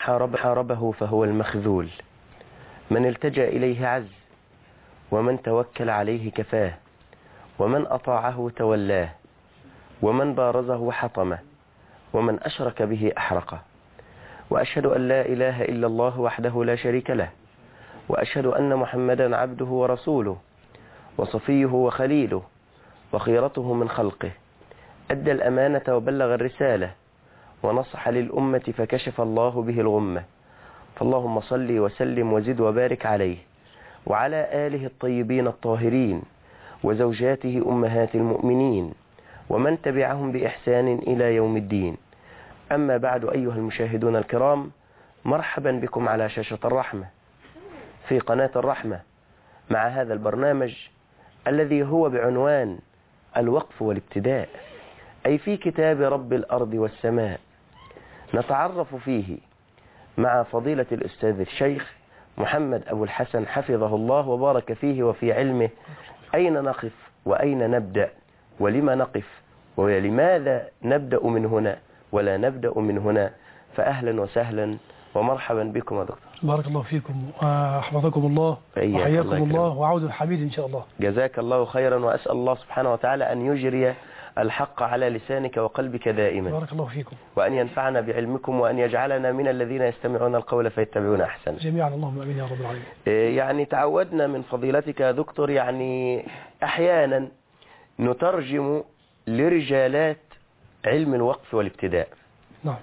حاربه فهو المخذول، من التجأ إليه عز، ومن توكل عليه كفاه، ومن أطاعه تولاه، ومن بارزه حطمه، ومن أشرك به أحرقه. وأشهد أن لا إله إلا الله وحده لا شريك له، وأشهد أن محمدا عبده ورسوله وصفيه وخليله وخيرته من خلقه، أدى الأمانة وبلغ الرسالة ونصح للأمة فكشف الله به الغمة. فاللهم صل وسلم وزد وبارك عليه وعلى آله الطيبين الطاهرين وزوجاته أمهات المؤمنين ومن تبعهم بإحسان إلى يوم الدين. أما بعد، أيها المشاهدون الكرام، مرحبا بكم على شاشة الرحمة في قناة الرحمة مع هذا البرنامج الذي هو بعنوان الوقف والابتداء، أي في كتاب رب الأرض والسماء. نتعرف فيه مع فضيلة الأستاذ الشيخ محمد أبو الحسن حفظه الله وبارك فيه وفي علمه، أين نقف وأين نبدأ ولما نقف ولماذا نبدأ من هنا ولا نبدأ من هنا. فأهلا وسهلا ومرحبا بكم يا دكتور. بارك الله فيكم وحفظكم الله وحياكم الله وعود حميد إن شاء الله. جزاك الله خيرا، وأسأل الله سبحانه وتعالى أن يجري الحق على لسانك وقلبك دائما. بارك الله فيكم. وأن ينفعنا بعلمكم وأن يجعلنا من الذين يستمعون القول فيتبعون أحسنه جميعا، اللهم آمين يا رب العالمين. يعني تعودنا من فضيلتك يا دكتور، يعني أحيانا نترجم لرجالات علم الوقف والابتداء. نعم.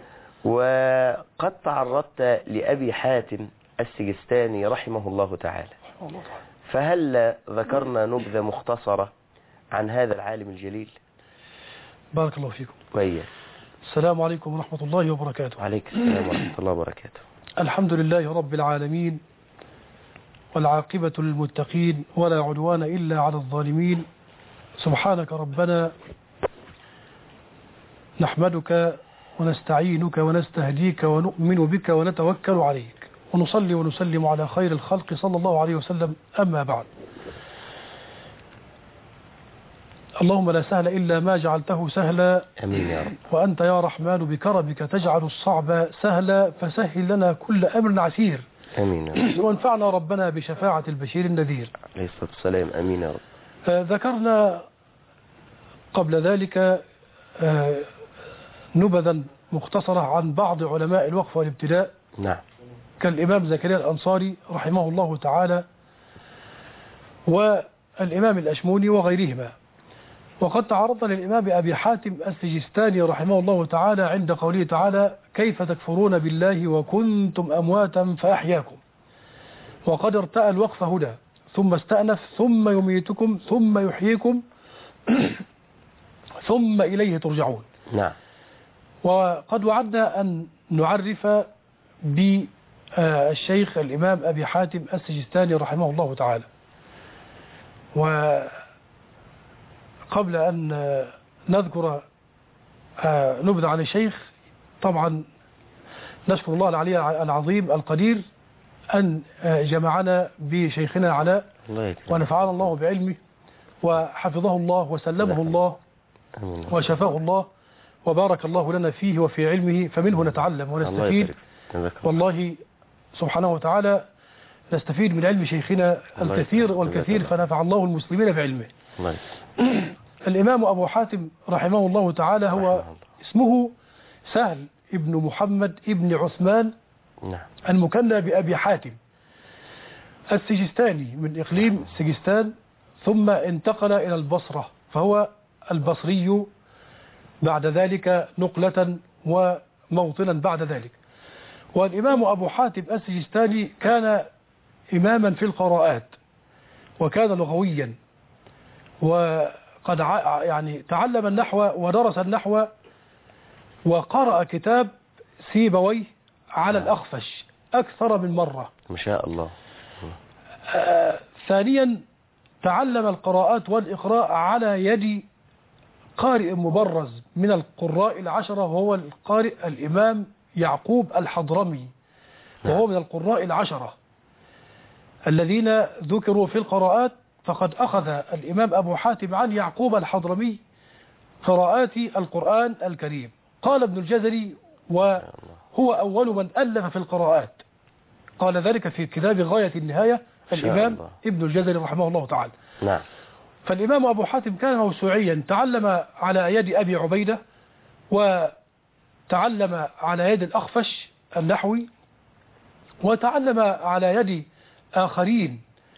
وقد تعرضت لأبي حاتم السجستاني رحمه الله تعالى، فهل ذكرنا نبذة مختصرة عن هذا العالم الجليل؟ بارك الله فيكم. وإياك. السلام عليكم ورحمة الله وبركاته. وعليك السلام ورحمة الله وبركاته. الحمد لله رب العالمين، والعاقبة للمتقين، ولا عدوان إلا على الظالمين. سبحانك ربنا نحمدك ونستعينك ونستهديك ونؤمن بك ونتوكل عليك، ونصلي ونسلم على خير الخلق صلى الله عليه وسلم. أما بعد، اللهم لا سهل إلا ما جعلته سهلا. أمين يا رب. وأنت يا رحمن بكرمك تجعل الصعب سهلا، فسهل لنا كل أمر عسير. أمين يا رب. وانفعنا ربنا بشفاعة البشير النذير عليه الصلاة والسلام. أمين يا رب. ذكرنا قبل ذلك نبذا مختصرة عن بعض علماء الوقف والابتداء. نعم. كالإمام زكريا الأنصاري رحمه الله تعالى، والإمام الأشموني وغيرهما. وقد تعرضنا للإمام أبي حاتم السجستاني رحمه الله تعالى عند قوله تعالى: كيف تكفرون بالله وكنتم أمواتا فأحياكم، وقد ارتأى الوقف هدى، ثم استأنف، ثم يميتكم، ثم يحييكم ثم إليه ترجعون. نعم. وقد وعدنا أن نعرف بالشيخ الإمام أبي حاتم السجستاني رحمه الله تعالى. وقبل أن نذكر نبذة عن الشيخ، طبعا نشكر الله العلي العظيم القدير أن جمعنا بشيخنا علاء، ونفعنا الله بعلمه وحفظه الله وسلمه الله وشفاه الله، وبارك الله لنا فيه وفي علمه، فمنه نتعلم ونستفيد. والله سبحانه وتعالى نستفيد من علم شيخنا الكثير والكثير، فنفع الله المسلمين بعلمه. الإمام أبو حاتم رحمه الله تعالى هو اسمه سهل ابن محمد ابن عثمان المكنى بأبي حاتم السجستاني من إقليم سجستان، ثم انتقل إلى البصرة، فهو البصري بعد ذلك نقلة وموطنا بعد ذلك. والإمام أبو حاتم السجستاني كان إماما في القراءات، وكان لغويا، وقد يعني تعلم النحو ودرس النحو، وقرأ كتاب سيبويه على الأخفش أكثر من مرة ما شاء الله. ثانيا تعلم القراءات والإقراء على يد قارئ مبرز من القراء العشرة، وهو القارئ الإمام يعقوب الحضرمي، وهو من القراء العشرة الذين ذكروا في القراءات. فقد أخذ الإمام أبو حاتم عن يعقوب الحضرمي قراءات القرآن الكريم. قال ابن الجزري هو أول من ألف في القراءات، قال ذلك في كتاب غاية النهاية الإمام ابن الجزري رحمه الله تعالى. نعم. فالإمام أبو حاتم كان موسوعيا، تعلم على يد أبي عبيدة، وتعلم على يد الأخفش النحوي، وتعلم على يد آخرين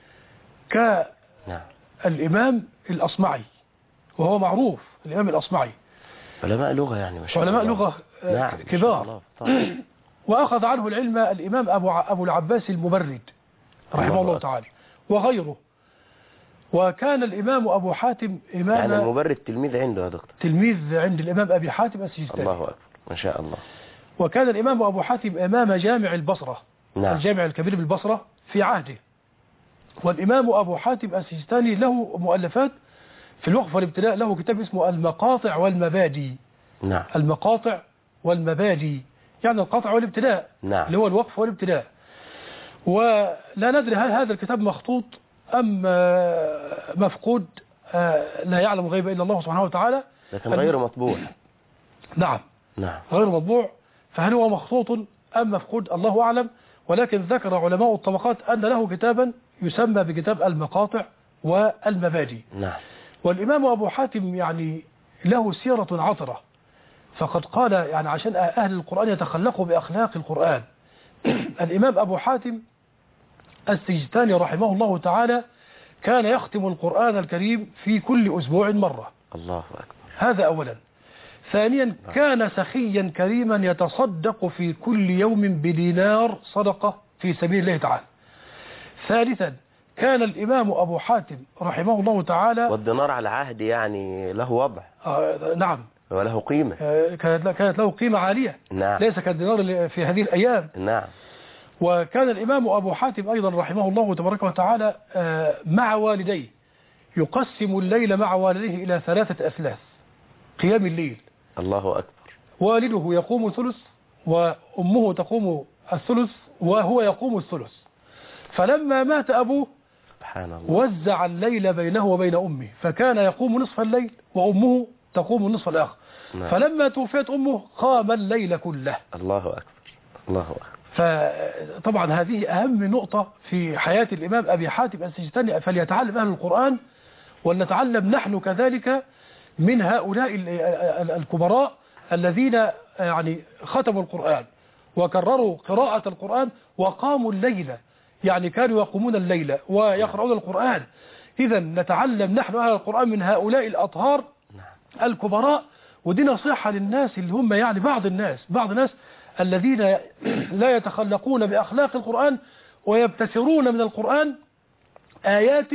كالإمام الأصمعي، وهو معروف الإمام الأصمعي، علماء لغة يعني ما شاء الله، علماء لغة كبار. وأخذ عنه العلم الإمام أبو العباس المبرد رحمه الله تعالى وغيره. وكان الإمام أبو حاتم إمام، يعني المبرد تلميذ عنده يا دكتور؟ تلميذ عند الإمام أبي حاتم السجستاني. الله أكبر ما شاء الله. وكان الإمام أبو حاتم إمام جامع البصرة، الجامع الكبير بالبصرة في عهده. والإمام أبو حاتم السجستاني له مؤلفات في الوقف والابتلاء، له كتاب اسمه المقاطع والمبادئ. نعم. المقاطع والمبادئ يعني القطع والابتلاء. نعم. اللي هو الوقف والابتلاء. ولا ندري هل هذا الكتاب مخطوط أم مفقود، لا يعلم غيب إلا الله سبحانه وتعالى، لكن غير مطبوع. نعم. نعم. غير مطبوع، فهل هو مخطوط أم مفقود الله أعلم. ولكن ذكر علماء الطبقات أن له كتابا يسمى بكتاب المقاطع والمبادئ. نعم. والإمام أبو حاتم يعني له سيرة عطرة، فقد قال يعني عشان أهل القرآن يتخلقوا بأخلاق القرآن. الإمام أبو حاتم السجستاني رحمه الله تعالى كان يختم القرآن الكريم في كل أسبوع مرة. الله أكبر. هذا أولا. ثانيا كان سخيا كريما يتصدق في كل يوم بدينار صدقة في سبيل الله تعالى. ثالثا كان الإمام أبو حاتم رحمه الله تعالى، والدينار على عهد يعني له وضع. نعم. وله قيمة. كانت له قيمة عالية. نعم. ليس كالدينار في هذه الأيام. نعم. وكان الإمام أبو حاتم أيضا رحمه الله تبارك وتعالى مع والديه يقسم الليل مع والديه إلى 3 أثلاث قيام الليل. الله أكبر. والده يقوم الثلث، وأمه تقوم الثلث، وهو يقوم الثلث. فلما مات أبوه سبحان الله وزع الليل بينه وبين أمه، فكان يقوم نصف الليل وأمه تقوم النصف الآخر. نعم. فلما توفيت أمه قام الليل كله. الله أكبر. الله أكبر. فطبعا هذه أهم نقطة في حياة الإمام أبي حاتم السجستاني، فليتعلم أهل القرآن ولنتعلم نحن كذلك من هؤلاء الكبراء الذين يعني ختموا القرآن وكرروا قراءة القرآن وقاموا الليل، يعني كانوا يقومون الليل ويقرؤون القرآن. إذا نتعلم نحن أهل القرآن من هؤلاء الأطهار الكبراء. ودي نصيحة للناس اللي هم يعني بعض الناس الذين لا يتخلقون بأخلاق القرآن ويبتسرون من القرآن آيات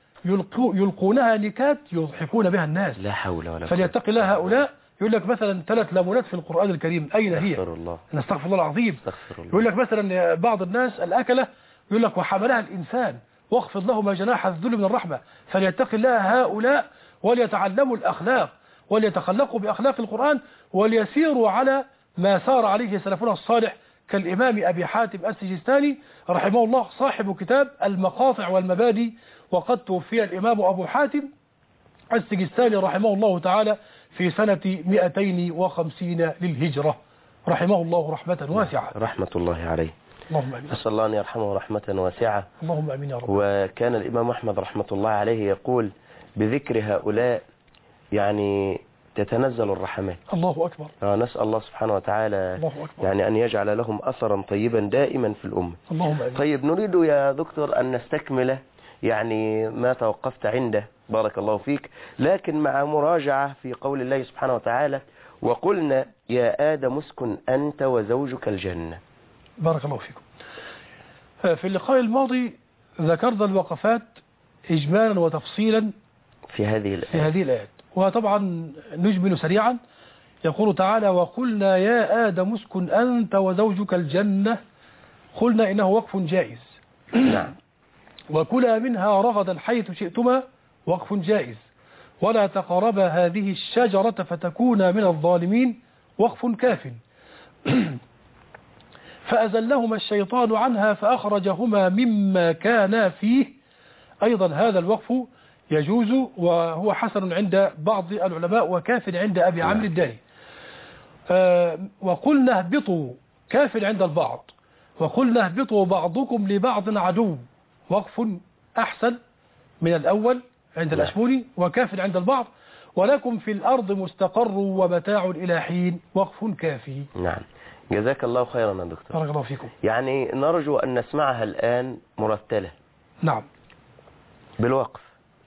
يلقونها نكات يضحكون بها الناس. لا حول ولا قوة. فليتقي الله هؤلاء. يقول لك مثلا 3 ليمونات في القرآن الكريم، أين هي؟ استغفر الله. نستغفر الله العظيم. استغفر الله. يقول لك مثلا بعض الناس الأكلة يقول لك وحملها الإنسان واخفض له ما جناح الذل من الرحمة. فليتقي الله هؤلاء وليتعلموا الأخلاق وليتخلقوا بأخلاق القرآن وليسيروا على ما سار عليه سلفنا الصالح كالإمام أبي حاتم السجستاني رحمه الله صاحب كتاب المقاطع والمبادئ. وقد توفي الإمام أبو حاتم السجستاني رحمه الله تعالى في سنة 250 للهجرة رحمه الله رحمة واسعة. رحمة الله عليه. اللهم أمين. أسأل الله أن يرحمه رحمة واسعة. اللهم أمين يا رب. وكان الإمام أحمد رحمة الله عليه يقول بذكر هؤلاء يعني تتنزل الرحمات. الله أكبر. نسأل الله سبحانه وتعالى الله أكبر. يعني أن يجعل لهم أثرا طيبا دائما في الأمة. اللهم أمين. طيب نريد يا دكتور أن نستكمل يعني ما توقفت عنده بارك الله فيك، لكن مع مراجعة في قول الله سبحانه وتعالى وقلنا يا آدم اسكن أنت وزوجك الجنة. بارك الله فيكم. في اللقاء الماضي ذكرنا الوقفات إجمالا وتفصيلا في هذه الآيات. وطبعا نجمل سريعا. يقول تعالى وقلنا يا آدم اسكن أنت وزوجك الجنة. قلنا إنه وقف جائز. نعم. وكلا منها رغدا حيث شئتما وقف جائز. ولا تقربا هذه الشجرة فتكونا من الظالمين وقف كاف. فأزلهما الشيطان عنها فأخرجهما مما كانا فيه. أيضا هذا الوقف يجوز وهو حسن عند بعض العلماء وكاف عند أبي عمرو الداني. وقلنا اهبطوا كاف عند البعض، وقلنا اهبطوا بعضكم لبعض عدو، وقف أحسن من الأول عند الأشموني، وكاف عند البعض، ولكم في الأرض مستقر ومتاع إلى حين، وقف كافي. نعم، جزاك الله خيرا يا دكتور. بارك الله فيكم. يعني نرجو أن نسمعها الآن مرتلة. نعم، بالوقف.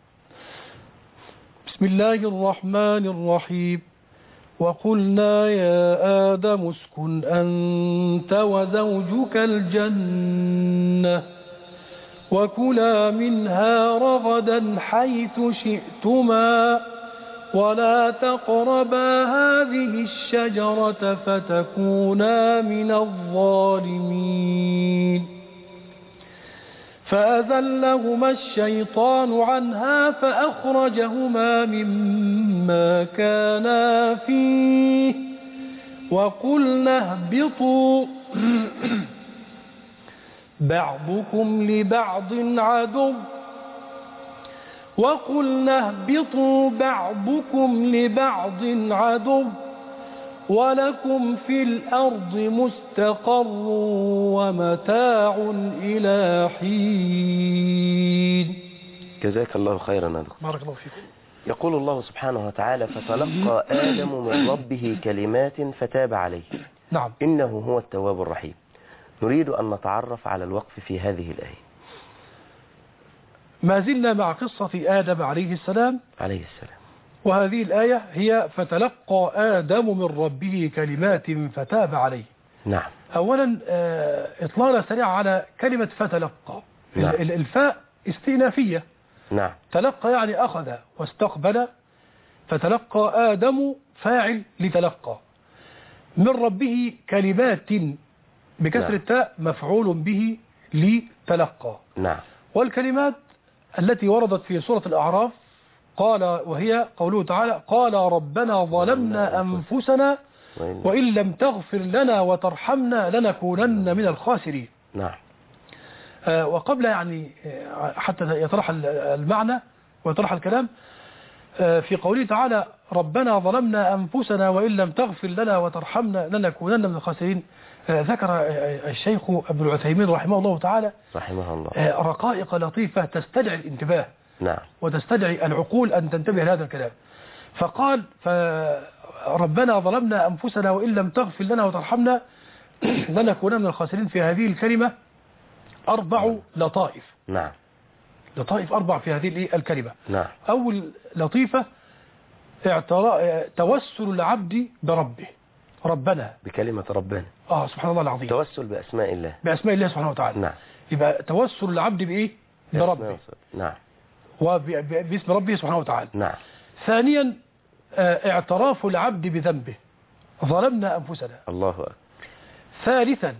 بسم الله الرحمن الرحيم. وقلنا يا آدم اسكن أنت وزوجك الجنة وكلا منها رغدا حيث شئتما ولا تقربا هذه الشجرة فتكونا من الظالمين. فأذلهما الشيطان عنها فأخرجهما مما كانا فيه وقلنا اهبطوا بعضكم لبعض عدو ولكم في الأرض مستقر ومتاع إلى حين. جزاك الله خيرا يا دكتور. بارك الله فيكم. يقول الله سبحانه وتعالى: فتلقى آدم من ربه كلمات فتاب عليه. نعم. إنه هو التواب الرحيم. نريد أن نتعرف على الوقف في هذه الآية. ما زلنا مع قصة آدم عليه السلام. وهذه الآية هي فتلقى آدم من ربه كلمات فتاب عليه. نعم. أولا إطلالة سريعة على كلمة فتلقى. نعم. الفاء استئنافية. نعم. تلقى يعني أخذ واستقبل، فتلقى آدم فاعل لتلقى، من ربه كلمات بكسر التاء مفعول به لتلقى. نعم. والكلمات التي وردت في سورة الأعراف قال، وهي قوله تعالى: قال ربنا ظلمنا أنفسنا وإن لم تغفر لنا وترحمنا لنكونن من الخاسرين. نعم. وقبل يعني حتى يطرح المعنى ويطرح الكلام، في قوله تعالى ربنا ظلمنا أنفسنا وإن لم تغفر لنا وترحمنا لنكونن من الخاسرين، ذكر الشيخ ابن العثيمين رحمه الله تعالى رقائق لطيفة تستدعي الانتباه. نعم. وتستدعي العقول أن تنتبه لهذا الكلام. فقال ربنا ظلمنا أنفسنا وإن لم تغفر لنا وترحمنا لنكونن من الخاسرين. في هذه الكلمة 4 لطائف. نعم. لطائف 4 في هذه الكلمة. نعم. أول لطيفة توسل العبد بربه، ربنا، بكلمة ربنا. سبحان الله العظيم. توسل بأسماء الله. بأسماء الله سبحانه وتعالى. نعم. يبقى توسل العبد بإيه؟ بربه. نعم. وباسم ربه سبحانه وتعالى. نعم. ثانيا اعتراف العبد بذنبه، ظلمنا أنفسنا. الله أكبر. ثالثا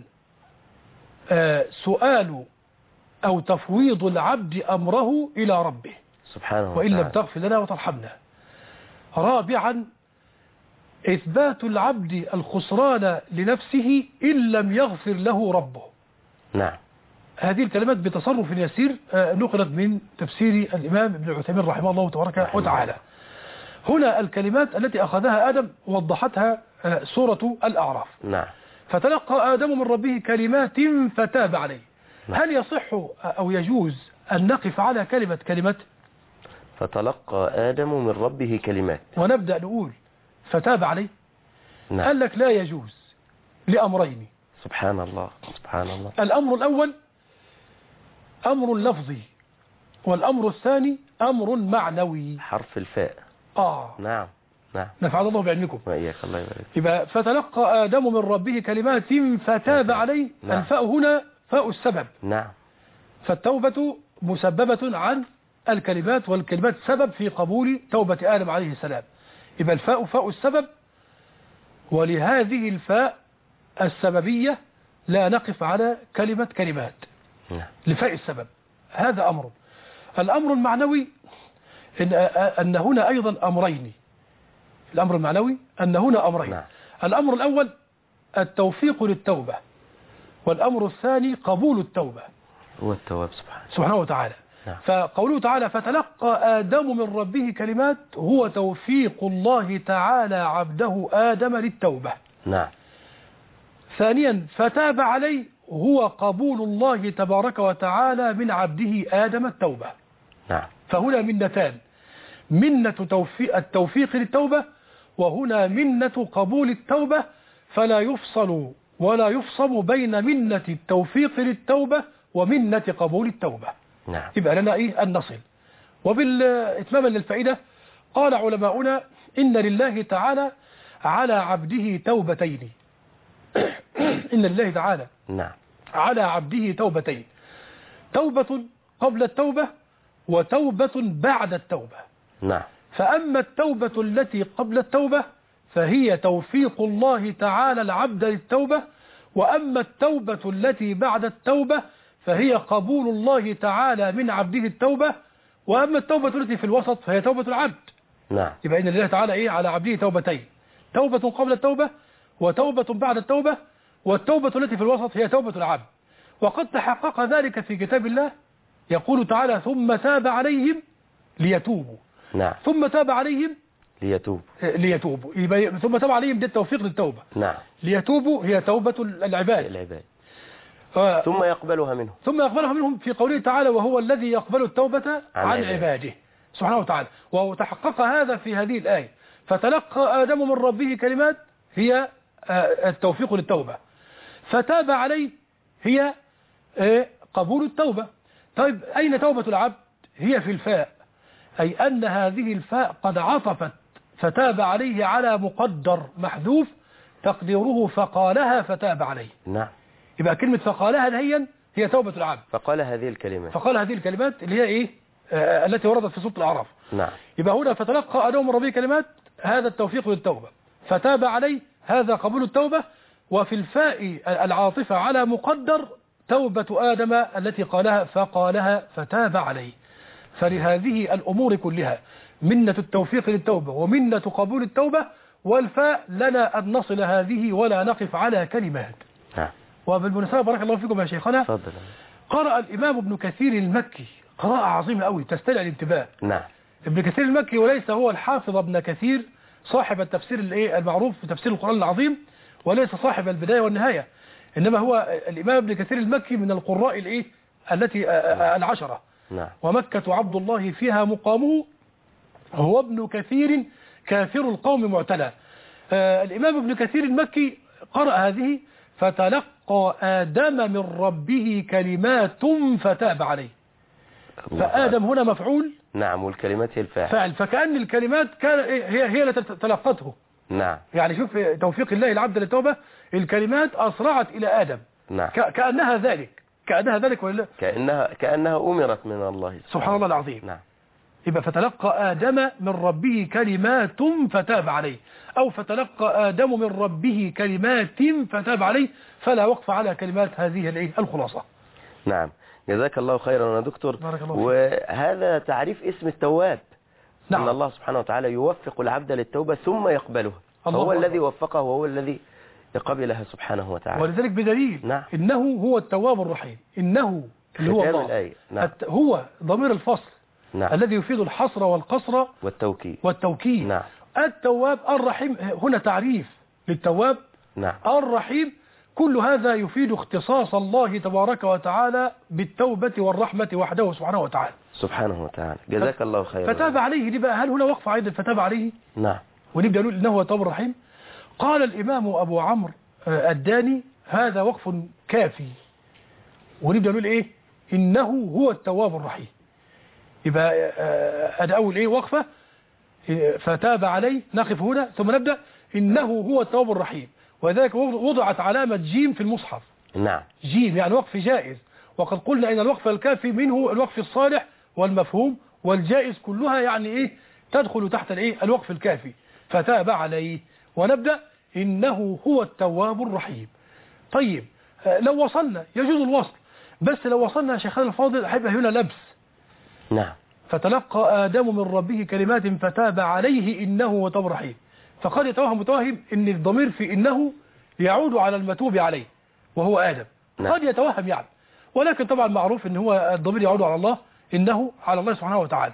سؤال أو تفويض العبد أمره إلى ربه سبحانه وإن لم تغفر لنا وترحمنا. رابعا إثبات العبد الخسران لنفسه إن لم يغفر له ربه. نعم. هذه الكلمات بتصرف يسير نقلت من تفسير الإمام ابن عثيمين رحمه الله تبارك وتعالى. هنا الكلمات التي أخذها آدم وضحتها سورة الأعراف. نعم. فتلقى آدم من ربه كلمات فتاب عليه. نعم. هل يصح أو يجوز أن نقف على كلمة فتلقى آدم من ربه كلمات ونبدأ نقول فتاب عليه؟ نعم. قال لك لا يجوز لأمرين. سبحان الله. سبحان الله. الأمر الأول أمر لفظي، والأمر الثاني أمر معنوي. حرف الفاء. نعم. نعم. نفعل الله بعلمكم. وإياك. الله يبارك. يبقى فتلقى آدم من ربه كلمات فتاب عليه. نعم. الفاء هنا فاء السبب. نعم. فالتوبة مسببة عن الكلمات، والكلمات سبب في قبول توبة آدم عليه السلام. يبقى الفاء فاء السبب، ولهذه الفاء السببية لا نقف على كلمات نعم. لفاء السبب. هذا أمر. الأمر المعنوي أن هنا أيضا أمرين. الأمر المعنوي أن هنا أمرين. نعم. الأمر الأول التوفيق للتوبة، والأمر الثاني قبول التوبة. هو التواب سبحانه وتعالى. نعم. فقوله تعالى فتلقى آدم من ربه كلمات هو توفيق الله تعالى عبده آدم للتوبة. نعم. ثانيا فتاب عليه هو قبول الله تبارك وتعالى من عبده آدم التوبة. نعم. فهنا منتان، منة التوفيق للتوبة، وهنا منة قبول التوبة، فلا يفصل ولا يفصم بين منة التوفيق للتوبة ومنة قبول التوبة. نعم. يبقى لنا أن نصل. وبالإتمام للفائدة قال علماؤنا إن لله تعالى على عبده توبتين. إن لله تعالى نعم. على عبده توبتين، توبة قبل التوبة وتوبة بعد التوبة. نعم. فأما التوبة التي قبل التوبة فهي توفيق الله تعالى العبد للتوبة، وأما التوبة التي بعد التوبة فهي قبول الله تعالى من عبده التوبة، وأما التوبة التي في الوسط فهي توبة العبد. نعم. يبقى إن الله تعالى على عبده توبتين، توبة قبل التوبة وتوبة بعد التوبة، والتوبة التي في الوسط هي توبة العبد. وقد تحقق ذلك في كتاب الله، يقول تعالى ثم تاب عليهم ليتوبوا. نعم. ثم تاب عليهم ليتوبوا. ثم تاب عليهم ده التوفيق للتوبة. نعم. ليتوبوا هي توبة العباد. ثم يقبلها منهم. ثم يقبلها منهم في قوله تعالى وهو الذي يقبل التوبة عن عباده سبحانه وتعالى. وتحقق هذا في هذه الآية، فتلقى آدم من ربه كلمات هي التوفيق للتوبة، فتاب عليه هي قبول التوبة. طيب أين توبة العبد؟ هي في الفاء، أي أن هذه الفاء قد عطفت فتاب عليه على مقدر محذوف تقديره فقالها فتاب عليه. نعم. يبقى كلمة فقالها هي توبة العبد. فقال هذه الكلمات اللي هي إيه؟ التي وردت في سورة الأعراف. نعم. يبقى هنا فتلقى آدم من ربه كلمات، هذا التوفيق للتوبة، فتاب عليه هذا قبول التوبة، وفي الفاء العاطفة على مقدر توبة آدم التي قالها فقالها فتاب عليه. فلهذه الأمور كلها منة التوفيق للتوبة ومنة قبول التوبة، والفاء لنا أن نصل هذه ولا نقف على كلمات. نعم. وبالمناسبة بارك الله فيكم يا شيخنا، تفضل. قرأ الإمام ابن كثير المكي قراءة عظيمة قوي تستدعي الانتباه. نعم. ابن كثير المكي، وليس هو الحافظ ابن كثير صاحب التفسير المعروف في تفسير القرآن العظيم، وليس صاحب البداية والنهاية، إنما هو الإمام ابن كثير المكي من القراء التي العشرة. نعم. ومكة عبد الله فيها مقامه، هو ابن كثير كافر القوم معتلى. الإمام ابن كثير المكي قرأ هذه فتلقى آدم من ربه كلمات فتاب عليه. فآدم هنا مفعول. نعم. والكلمات هي فاعل، فكأن الكلمات هي التي تلقته. نعم. يعني شوف توفيق الله العبد للتوبة، الكلمات أسرعت إلى آدم. نعم. كأنها ذلك ولا كأنها أمرت من الله سبحان الله العظيم. نعم. يبقى فتلقى آدم من ربه كلمات فتاب عليه، أو فتلقى آدم من ربه كلمات فتاب عليه، فلا وقف على كلمات هذه الخلاصة. نعم. جزاك الله خيرا يا دكتور. بارك الله فيك. وهذا تعريف اسم التواب. نعم. أن الله سبحانه وتعالى يوفق العبد للتوبة ثم يقبله، هو الذي وفقه وهو الذي قبلها سبحانه وتعالى. ولذلك بدليل نعم. إنه هو التواب الرحيم، إنه اللي هو الله الآية. نعم. هو ضمير الفصل. نعم. الذي يفيد الحصر والقصر والتوكيد. نعم. التواب الرحيم، هنا تعريف للتواب. نعم. الرحيم، كل هذا يفيد اختصاص الله تبارك وتعالى بالتوبة والرحمة وحده سبحانه وتعالى. جزاك الله خيرا. فتاب عليه دي بقى، هل هنا وقف عيد فتاب عليه؟ نعم. ونبدأ نقول إنه هو التواب الرحيم. قال الإمام أبو عمرو الداني هذا وقف كافي، ونبدأ نقول إيه؟ إنه هو التواب الرحيم. يبقى هذا أول وقفة، فتاب عليه، نقف هنا ثم نبدأ إنه هو التواب الرحيم. وذلك وضعت علامة جيم في المصحف. نعم. جيم يعني وقف جائز، وقد قلنا إن الوقف الكافي منه الوقف الصالح والمفهوم والجائز، كلها يعني تدخل تحت الوقف الكافي. فتاب عليه، ونبدأ إنه هو التواب الرحيم. طيب لو وصلنا يجوز الوصل، بس لو وصلنا يا شيخنا الفاضل هيبقى هنا لبس. نعم. فتلقى آدم من ربه كلمات فتاب عليه إنه هو التواب الرحيم. فقد يتوهم متوهم إن الضمير في إنه يعود على المتوب عليه وهو آدم. نعم. قد يتوهم يعني، ولكن طبعا معروف إن هو الضمير يعود على الله، إنه على الله سبحانه وتعالى.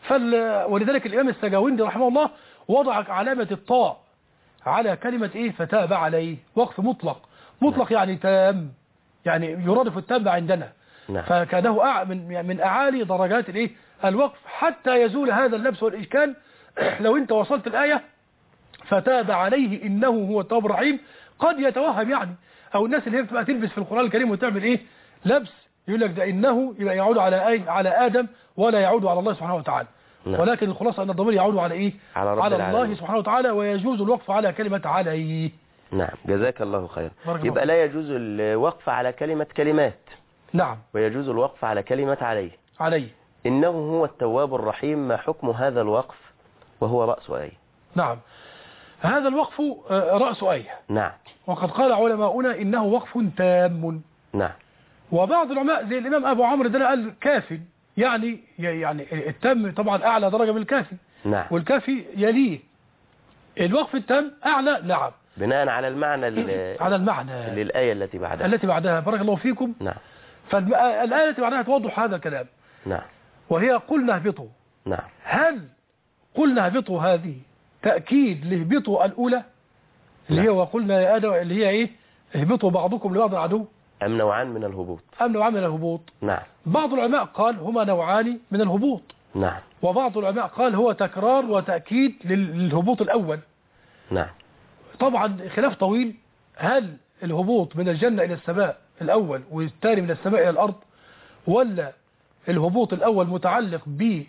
ولذلك الإمام السجاوندي رحمه الله وضع علامة الطاء على كلمة فتاب عليه، وقف مطلق. مطلق يعني تام، يعني يرادف التام عندنا. نعم. فكانه من أعالي درجات الايه الوقف، حتى يزول هذا اللبس والإشكال. لو أنت وصلت الآية فتاب عليه إنه هو التواب الرحيم، قد يتوهم يعني، أو الناس اللي هي بتبقى تلبس في القرآن الكريم وتعمل إيه لبس، يقول لك ده إنه يبقى يعود على آدم ولا يعود على الله سبحانه وتعالى. نعم. ولكن الخلاصة أن الضمير يعود على إيه؟ على الله سبحانه وتعالى، ويجوز الوقف على كلمة عليه. نعم، جزاك الله خير. بارك يبقى الله. لا يجوز الوقف على كلمة كلمات، نعم، ويجوز الوقف على كلمة عليه. إنه هو التواب الرحيم، ما حكم هذا الوقف وهو رأس آية؟ نعم، هذا الوقف رأس آية. نعم. وقد قال علماؤنا إنه وقف تام. نعم. وبعض العلماء زي الإمام أبو عمرو ده قال كافٍ، يعني التام طبعا أعلى درجة من الكافي. نعم. والكافي يليه الوقف التام أعلى. نعم، بناء على المعنى على المعنى للآية التي بعدها. بارك الله فيكم. نعم. فالآية التي بعدها توضح هذا الكلام. نعم. وهي قلنا اهبطوا. نعم. هل قلنا اهبطوا هذه تأكيد لهبطوا الأولى اللي هي وقلنا يا آدم اللي هي إيه اهبطوا بعضكم لبعض عدو، أم نوعان من الهبوط؟ أم نوعان من الهبوط؟ نعم. بعض العلماء قال هما نوعان من الهبوط. نعم. وبعض العلماء قال هو تكرار وتأكيد للهبوط الأول. نعم. طبعا خلاف طويل، هل الهبوط من الجنة إلى السماء الأول والثاني من السماء إلى الأرض، ولا الهبوط الأول متعلق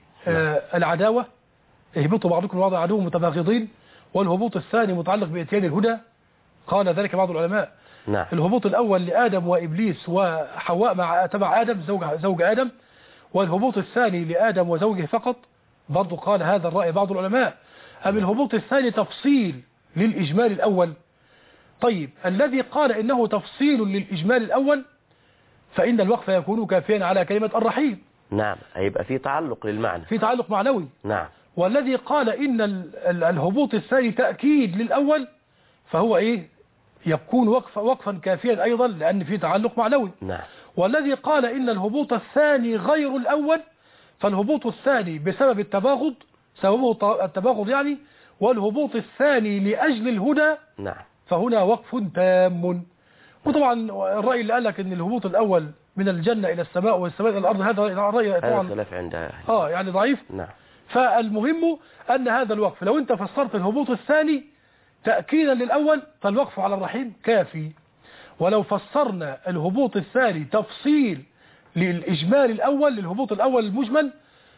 بالعداوة اهبطوا بعضكم لبعض عدو متباغضين، والهبوط الثاني متعلق بإتيان الهدى؟ قال ذلك بعض العلماء. نعم. الهبوط الأول لآدم وإبليس وحواء مع تبع آدم زوج آدم، والهبوط الثاني لآدم وزوجه فقط، برضو قال هذا الرأي بعض العلماء. أم الهبوط الثاني تفصيل للإجمال الأول؟ طيب الذي قال إنه تفصيل للإجمال الأول فإن الوقف يكون كافيا على كلمة الرحيم. نعم، هيبقى في تعلق للمعنى، في تعلق معنوي. نعم. والذي قال إن الهبوط الثاني تأكيد للأول فهو إيه يكون وقفا كافيا أيضا لأن في تعلق معنوي. نعم. والذي قال إن الهبوط الثاني غير الأول فالهبوط الثاني بسبب التباغض، سببه التباغض يعني، والهبوط الثاني لأجل الهدى. نعم. فهنا وقف تام. وطبعا الرأي اللي قال لك ان الهبوط الأول من الجنة إلى السماء والسماء إلى الأرض هذا رأي طبعا خلاف عندها يعني ضعيف. نعم. فالمهم أن هذا الوقف لو أنت فسرت الهبوط الثاني تأكيدا للأول فالوقف على الرحيم كافي، ولو فسرنا الهبوط الثاني تفصيل للإجمال الأول للهبوط الأول المجمل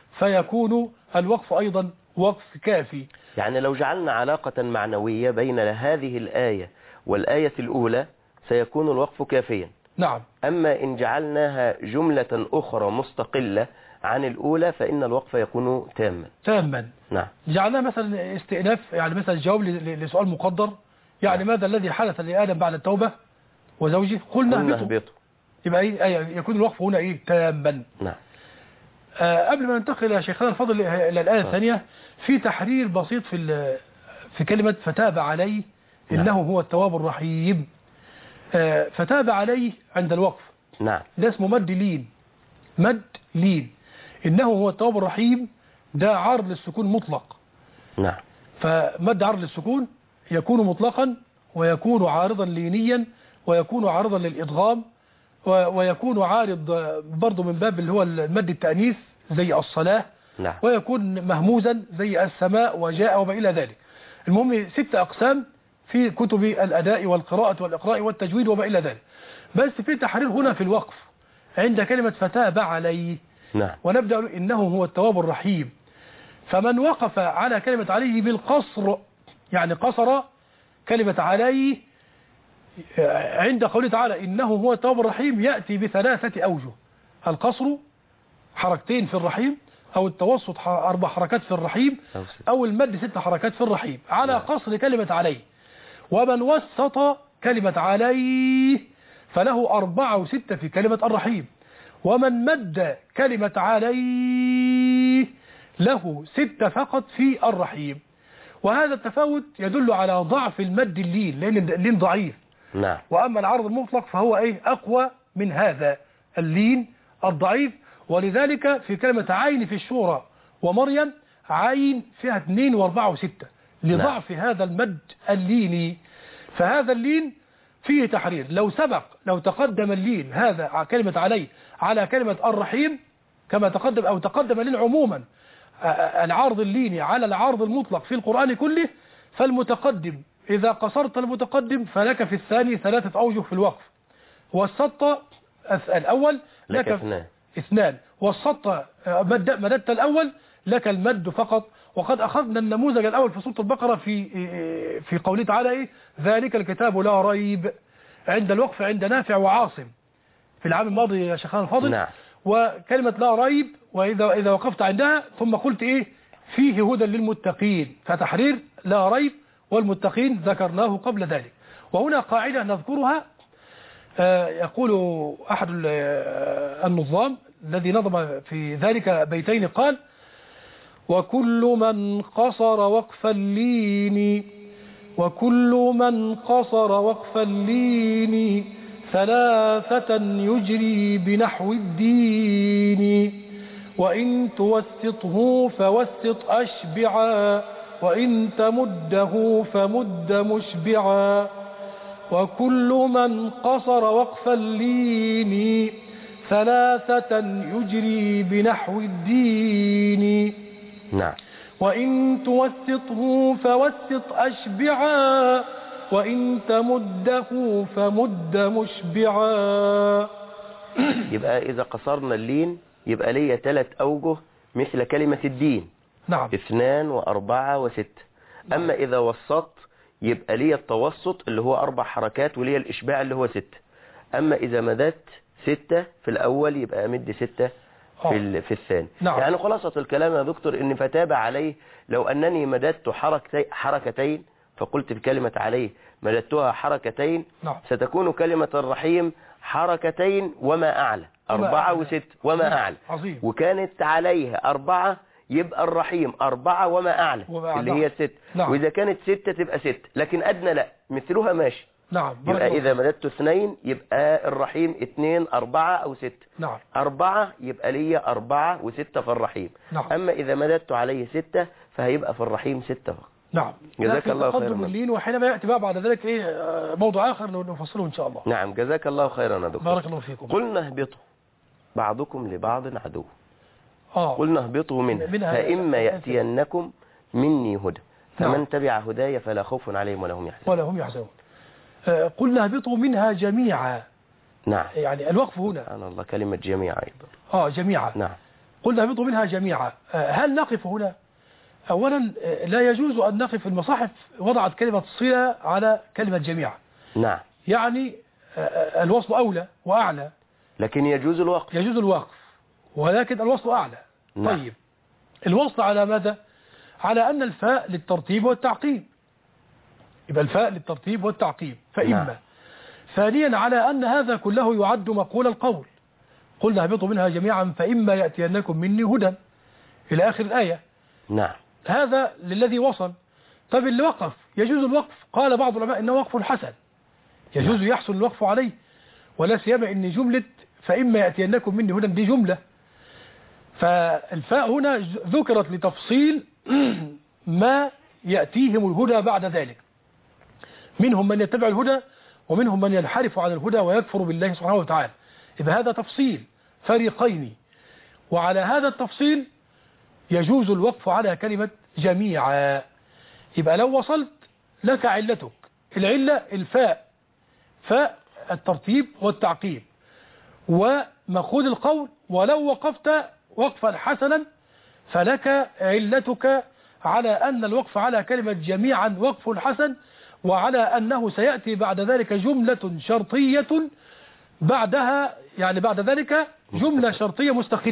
فيكون الوقف أيضا وقف كافي. يعني لو جعلنا علاقة معنوية بين هذه الآية والآية الأولى سيكون الوقف كافيا. نعم. أما إن جعلناها جملة أخرى مستقلة عن الأولى فإن الوقف يكون تاما. نعم. جعلناها مثلا استئناف، يعني مثلا جواب لسؤال مقدر، يعني ماذا الذي حدث لآدم بعد التوبة وزوجه؟ قلنا اهبطوا. يبقى إيه يكون الوقف هنا إيه تاما. نعم. قبل ما ننتقل يا شيخنا الفضل إلى الآية الثانية، في تحرير بسيط في كلمة فتاب عليه إنه هو التواب الرحيم. فتاب عليه عند الوقف. نعم. ده اسمه مد لين. مد لين. إنه هو التواب الرحيم ده عرض للسكون مطلق. نعم. فمد عرض للسكون يكون مطلقا ويكون عارضا لينيا ويكون عارضا للإدغام ويكون عارض برضه من باب اللي هو المد التأنيث زي الصلاة. نعم. ويكون مهموزا زي السماء وجاء وما إلى ذلك. المهم 6 أقسام في كتب الأداء والقراءة والإقراء والتجويد وما إلى ذلك. بس في تحرير هنا في الوقف عند كلمة فتاب عليه. نعم. ونبدأ إنه هو التواب الرحيم. فمن وقف على كلمة عليه بالقصر، يعني قصر كلمة عليه عند قوله تعالى إنه هو التواب الرحيم، يأتي ب3 أوجه: القصر حركتين في الرحيم، أو التوسط 4 حركات في الرحيم، أو المد 6 حركات في الرحيم على قصر كلمة عليه. ومن وسط كلمة عليه فله 4 و6 في كلمة الرحيم. ومن مد كلمة عليه له 6 فقط في الرحيم. وهذا التفاوت يدل على ضعف المد اللين، لأن اللين ضعيف. نعم. وأما العرض المطلق فهو أقوى من هذا اللين الضعيف. ولذلك في كلمة عين في الشورى ومريم عين فيها 2 و4 و6 لضعف هذا المد الليني. فهذا اللين فيه تحرير. لو تقدم اللين هذا كلمة عليه على كلمة الرحيم كما تقدم، أو تقدم اللين عموما العارض الليني على العارض المطلق في القرآن كله، فالمتقدم إذا قصرت المتقدم فلك في الثاني 3 أوجه في الوقف، والسط الأول لك 2، والسط مددت الأول لك المد فقط. وقد أخذنا النموذج الأول في سورة البقرة في قوله تعالى إيه؟ ذلك الكتاب لا ريب عند الوقف عند نافع وعاصم في العام الماضي يا شيخنا الفاضل. نعم. وكلمة لا ريب وإذا وقفت عندها ثم قلت إيه؟ فيه هدى للمتقين، فتحرير لا ريب والمتقين ذكرناه قبل ذلك. وهنا قاعدة نذكرها، يقول أحد النظام الذي نظم في ذلك بيتين قال: وكل من قصر وقف اللين ثلاثة يجري بنحو الدين، وإن توسطه فوسط أشبعا، وإن تمده فمد مشبعا. وكل من قصر وقف اللين ثلاثة يجري بنحو الدين. نعم. وإن توسطه فوسط أشبعا، وإن تمده فمد مشبعا. يبقى إذا قصرنا اللين يبقى ليا 3 أوجه مثل كلمة الدين. نعم. 2 و4 و6. أما إذا وسطت يبقى ليا التوسط اللي هو 4 حركات وليا الإشباع اللي هو 6. أما إذا مددت 6 في الأول يبقى أمد 6 في الثاني. نعم. يعني خلاصة الكلام يا دكتور إن فتاب عليه لو أنني مددت حركتين فقلت بكلمة عليه مددتها حركتين. نعم. ستكون كلمة الرحيم حركتين وما أعلى، 4 و6 وما أعلى. عظيم. وكانت عليها 4 يبقى الرحيم 4 وما أعلى اللي هي 6. نعم. وإذا كانت 6 تبقى 6، لكن أدنى لا مثلها ماشي. نعم. يبقى إذا مددت 2 يبقى الرحيم 2 4 أو 6. نعم. 4 يبقى ليا 4 و6 في الرحيم. نعم. أما إذا مددت عليه 6 فهيبقى في الرحيم 6 فقط. نعم. جزاك الله خيرا. تقدم اللين، وحينما يأتي بقى بعد ذلك موضوع آخر نفصله إن شاء الله. نعم. جزاك الله خيرا يا دكتور. بارك الله فيكم. قلنا اهبطوا بعضكم لبعض عدو. قلنا اهبطوا منها فإما يأتينكم مني هدى فمن تبع هدايا فلا خوف عليهم ولا هم يحزنون. قلنا اهبطوا منها جميعا. نعم. يعني الوقف هنا سبحان الله كلمة جميعا أيضا. جميعا. نعم. قلنا اهبطوا منها جميعا. هل نقف هنا؟ أولا لا يجوز أن نقف. المصاحف وضعت كلمة صلة على كلمة جميعا. نعم. يعني الوصل أولى وأعلى، لكن يجوز الوقف ولكن الوصل أعلى. نعم. طيب الوصل على ماذا؟ على أن الفاء للترتيب والتعقيب، يبقى الفاء للترتيب والتعقيب فإما. نعم. ثانيا على أن هذا كله يعد مقول القول. قلنا اهبطوا منها جميعا فإما يأتينكم مني هدى إلى آخر الآية. نعم. هذا للذي وصل. طيب اللي وقف يجوز الوقف؟ قال بعض العلماء إنه وقف حسن، يجوز يحسن الوقف عليه، ولا سيما إن جملة فإما يأتينكم مني هدى دي جملة، فالفاء هنا ذكرت لتفصيل ما يأتيهم الهدى بعد ذلك. منهم من يتبع الهدى ومنهم من ينحرف عن الهدى ويكفر بالله سبحانه وتعالى. إذا هذا تفصيل فريقين، وعلى هذا التفصيل يجوز الوقف على كلمة جميعا. يبقى لو وصلت لك علتك، العلة الفاء، فاء الترتيب والتعقيب ومأخوذ القول. ولو وقفت وقفا حسنا فلك علتك على أن الوقف على كلمة جميعا وقف حسن، وعلى أنه سيأتي بعد ذلك جملة شرطية بعدها، يعني بعد ذلك جملة شرطية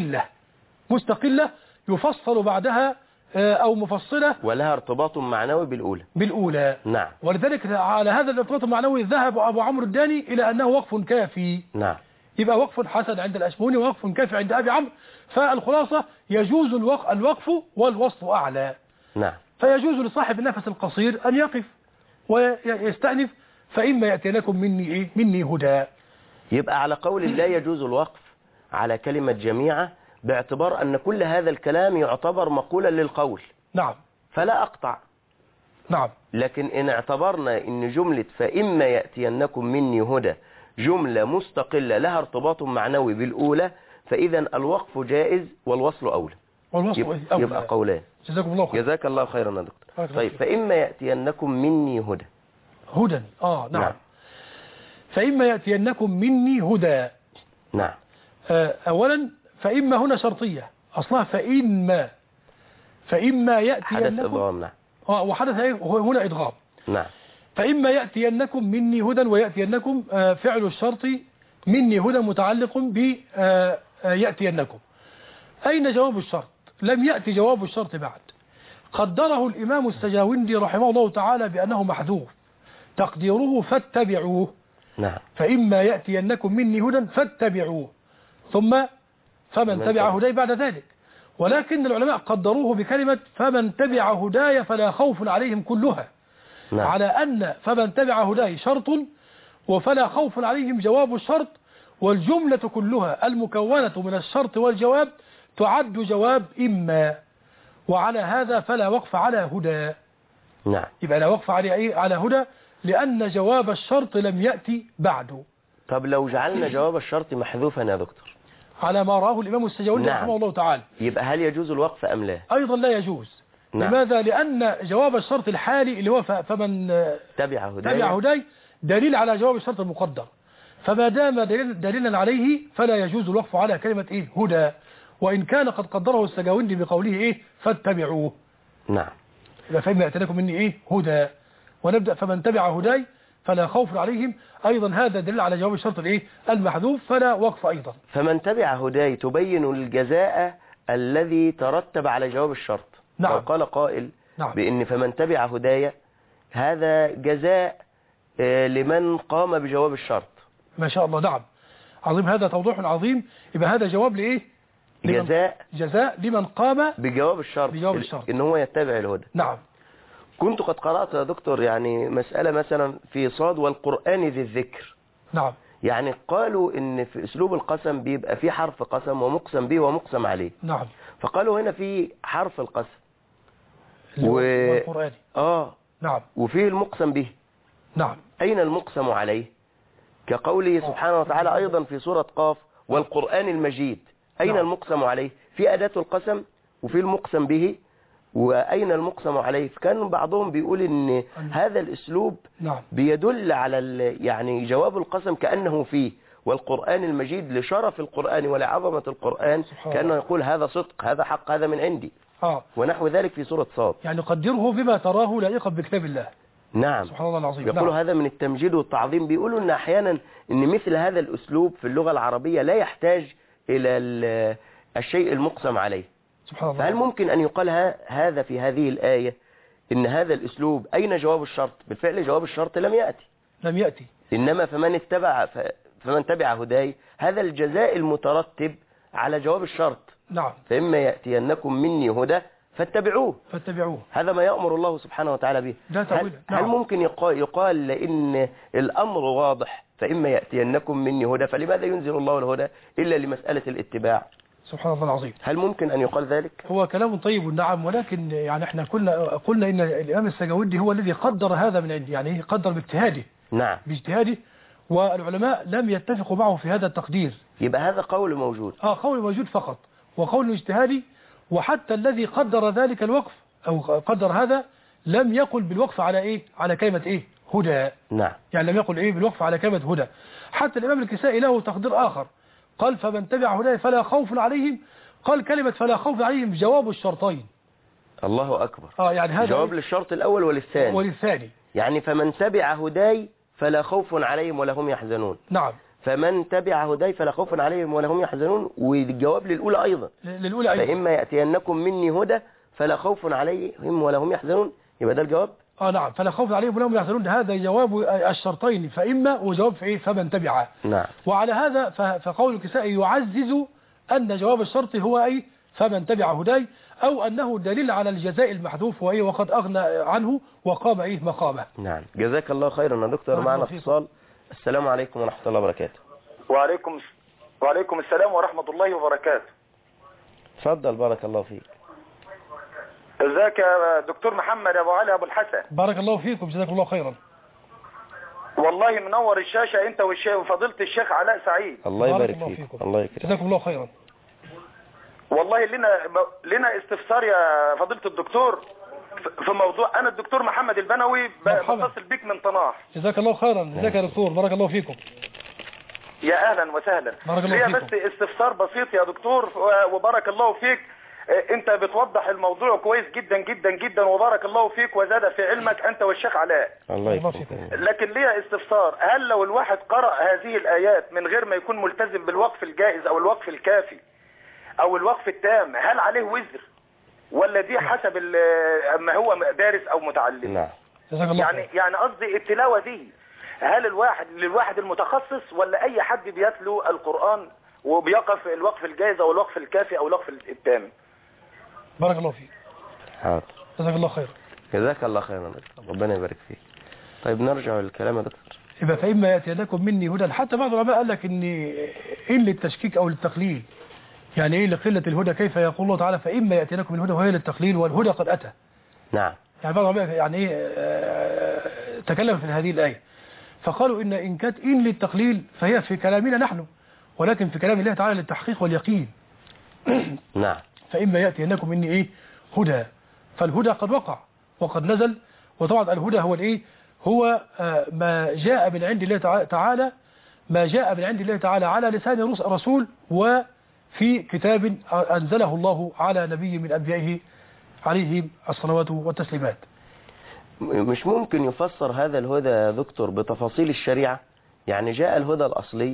مستقلة يفصل بعدها أو مفصلة ولها ارتباط معنوي بالأولى. نعم. ولذلك على هذا الارتباط المعنوي ذهب أبو عمرو الداني إلى أنه وقف كافي. نعم. يبقى وقف حسن عند الأشموني ووقف كافي عند أبي عمرو. فالخلاصة يجوز الوقف والوصف أعلى. نعم. فيجوز لصاحب النفس القصير أن يقف ويستأنف فإما يأتينكم مني هدى. يبقى على قول الله يجوز الوقف على كلمة جميعة باعتبار أن كل هذا الكلام يعتبر مقولا للقول. نعم. فلا أقطع نعم. لكن إن اعتبرنا إن جملة فإما يأتينكم مني هدى جملة مستقلة لها ارتباط معنوي بالأولى، فإذا الوقف جائز والوصل أولى. يبقى قولان. جزاكم الله خير. جزاك الله خيرا يا دكتور. طيب فإما يأتينكم مني هدى. هدى نعم. فإما يأتينكم مني هدى. نعم. أولا فإما هنا شرطية، أصلها فإما يأتينكم حدث إضغام. نعم. وحدث هنا إضغام. نعم. فإما يأتينكم مني هدى، ويأتينكم فعل الشرط مني هدى متعلق ب يأتينكم. أين جواب الشرط؟ لم يأتي جواب الشرط بعد. قدره الإمام السجاوندي رحمه الله تعالى بأنه محذوف، تقديره فاتبعوه. نعم. فإما يأتينكم مني هدى فاتبعوه، ثم فمن تبع هداي بعد ذلك. ولكن العلماء قدروه بكلمة فمن تبع هداي فلا خوف عليهم كلها. نعم. على أن فمن تبع هداي شرط، وفلا خوف عليهم جواب الشرط، والجملة كلها المكونة من الشرط والجواب تعد جواب إما، وعلى هذا فلا وقف على هدى. نعم. يبقى لا وقف على هدى لأن جواب الشرط لم يأتي بعده. طب لو جعلنا جواب الشرط محذوفا يا دكتور على ما راه الإمام السجاوندي نعم. رحمه الله تعالى، يبقى هل يجوز الوقف أم لا؟ أيضا لا يجوز. نعم. لماذا؟ لأن جواب الشرط الحالي اللي هو فمن تبع هداي دليل على جواب الشرط المقدر، فما دام دليلا عليه فلا يجوز الوقف على كلمة هدى، وإن كان قد قدره السجاوندي بقوله فاتبعوه. نعم. فإما يأتينكم مني هدى، ونبدأ فمن تبع هداي فلا خوف عليهم، أيضا هذا دليل على جواب الشرط المحذوف، فلا وقف أيضا. فمن تبع هداي تبين الجزاء الذي ترتب على جواب الشرط. نعم. لو قال قائل نعم. بأن فمن تبع هداي هذا جزاء لمن قام بجواب الشرط. ما شاء الله. نعم. عظيم، هذا توضيح عظيم. يبقى هذا جواب جزاء لمن قام بجواب الشرط إن هو يتبع الهدى. نعم. كنت قد قرأت يا دكتور يعني مسألة مثلا في صاد والقرآن ذي الذكر. نعم. يعني قالوا ان في اسلوب القسم بيبقى في حرف قسم ومقسم به ومقسم عليه. نعم. فقالوا هنا في حرف القسم والقرآن. نعم. وفي المقسم به. نعم. اين المقسم عليه؟ كقوله سبحانه وتعالى ايضا في سورة قاف والقرآن المجيد. اين المقسم عليه؟ في اداة القسم وفي المقسم به، وأين المقسم عليه؟ فكان بعضهم بيقول إن هذا الأسلوب بيدل على يعني جواب القسم كأنه فيه، والقرآن المجيد لشرف القرآن ولعظمة القرآن كأنه يقول هذا صدق، هذا حق، هذا من عندي. ونحو ذلك في سورة صاد. يعني قدره بما تراه لائقا بكتاب الله. نعم. سبحان الله العظيم. يقولوا هذا من التمجيد والتعظيم. بيقولوا إن أحيانا إن مثل هذا الأسلوب في اللغة العربية لا يحتاج إلى الشيء المقسم عليه. فهل ممكن أن يقال هذا في هذه الآية إن هذا الأسلوب أين جواب الشرط؟ بالفعل جواب الشرط لم يأتي. إنما فمن تبع هداي هذا الجزاء المترتب على جواب الشرط. نعم. فإما يأتينكم مني هدى فاتبعوه. هذا ما يأمر الله سبحانه وتعالى به. هل ممكن يقال لأن الأمر واضح فإما يأتينكم مني هدى، فلماذا ينزل الله الهدى إلا لمسألة الاتباع؟ سبحان الله العظيم. هل ممكن أن يقال ذلك؟ هو كلام طيب. نعم. ولكن يعني احنا قلنا إن الإمام السجاوندي هو الذي قدر هذا من عندي، يعني قدر باجتهاده. نعم. باجتهاده، والعلماء لم يتفقوا معه في هذا التقدير. يبقى هذا قول موجود. قول موجود فقط، وقول اجتهادي. وحتى الذي قدر ذلك الوقف أو قدر هذا لم يقل بالوقف على على كلمة هدى. نعم. يعني لم يقل بالوقف على كلمة هدى. حتى الإمام الكسائي له تقدير آخر، قال فمن تبع هداي فلا خوف عليهم، قال كلمة فلا خوف عليهم جواب الشرطين. الله أكبر. يعني هذا جواب للشرط الأول وللثاني. يعني فمن تبع هداي فلا خوف عليهم ولا هم يحزنون. نعم. فمن تبع هداي فلا خوف عليهم ولا هم يحزنون، والجواب للأولى أيضا. فإما يأتينكم مني هدى فلا خوف عليهم ولا هم يحزنون، يبقى ده الجواب. نعم. فلا خوف عليهم ولا هم يحزنون، هذا جواب الشرطين، فإما وجواب فمن تبع. نعم. وعلى هذا فقول الكسائي يعزز أن جواب الشرط هو فمن تبع هداي، أو أنه دليل على الجزاء المحذوف وقد أغنى عنه وقام مقامه. نعم. جزاك الله خيرا يا دكتور. معنا اتصال. السلام عليكم ورحمة الله وبركاته. وعليكم السلام ورحمة الله وبركاته. تفضل. بارك الله فيك. ازيك يا دكتور محمد ابو علي ابو الحسن؟ بارك الله فيكم، جزاكم الله خيرا. والله منور الشاشة انت وفضيلة الشيخ علاء سعيد. الله يبارك فيكم. الله يكرمك. جزاكم الله خيرا. والله لنا استفسار يا فضيلة الدكتور في موضوع. انا الدكتور محمد البنوي بتصل بك من طناح. جزاك الله خيرا. جزاك يا دكتور، بارك الله فيكم. يا اهلا وسهلا. ليا بس استفسار بسيط يا دكتور وبارك الله فيك. انت بتوضح الموضوع كويس جدا جدا جدا وبارك الله فيك وزاد في علمك انت والشيخ علاء. الله يكرمك. لكن ليا استفسار، هل لو الواحد قرأ هذه الآيات من غير ما يكون ملتزم بالوقف الجائز او الوقف الكافي او الوقف التام، هل عليه وزر ولا دي حسب ما هو دارس او متعلم؟ نعم. يعني قصدي التلاوة دي هل للواحد المتخصص ولا اي حد بيتلو القرآن وبيقف الوقف الجائز او الوقف الكافي او الوقف التام؟ بارك الله فيك. حاضر. جزاك الله خير. جزاك الله خيرا يا دكتور، ربنا يبارك فيك. طيب نرجع للكلام يا دكتور. يبقى فإما يأتينكم مني هدى، حتى بعض العلماء قال لك إن للتشكيك أو للتقليل، يعني إيه لقلة الهدى؟ كيف يقول الله تعالى فإما يأتينكم من هدى وهي للتقليل والهدى قد أتى. نعم. يعني بعض العلماء يعني إيه تكلم في هذه الآية، فقالوا إن كانت إن للتقليل فهي في كلامنا نحن، ولكن في كلام الله تعالى للتحقيق واليقين. نعم. فإما يأتينكم مني إيه هدى، فالهدى قد وقع وقد نزل. وطبعا الهدى هو الإيه؟ هو ما جاء من عند الله تعالى، ما جاء من عند الله تعالى على لسان رسول وفي كتاب أنزله الله على نبي من أنبيائه عليهم الصلوات والتسليمات. مش ممكن يفسر هذا الهدى يا دكتور بتفاصيل الشريعة؟ يعني جاء الهدى الأصلي،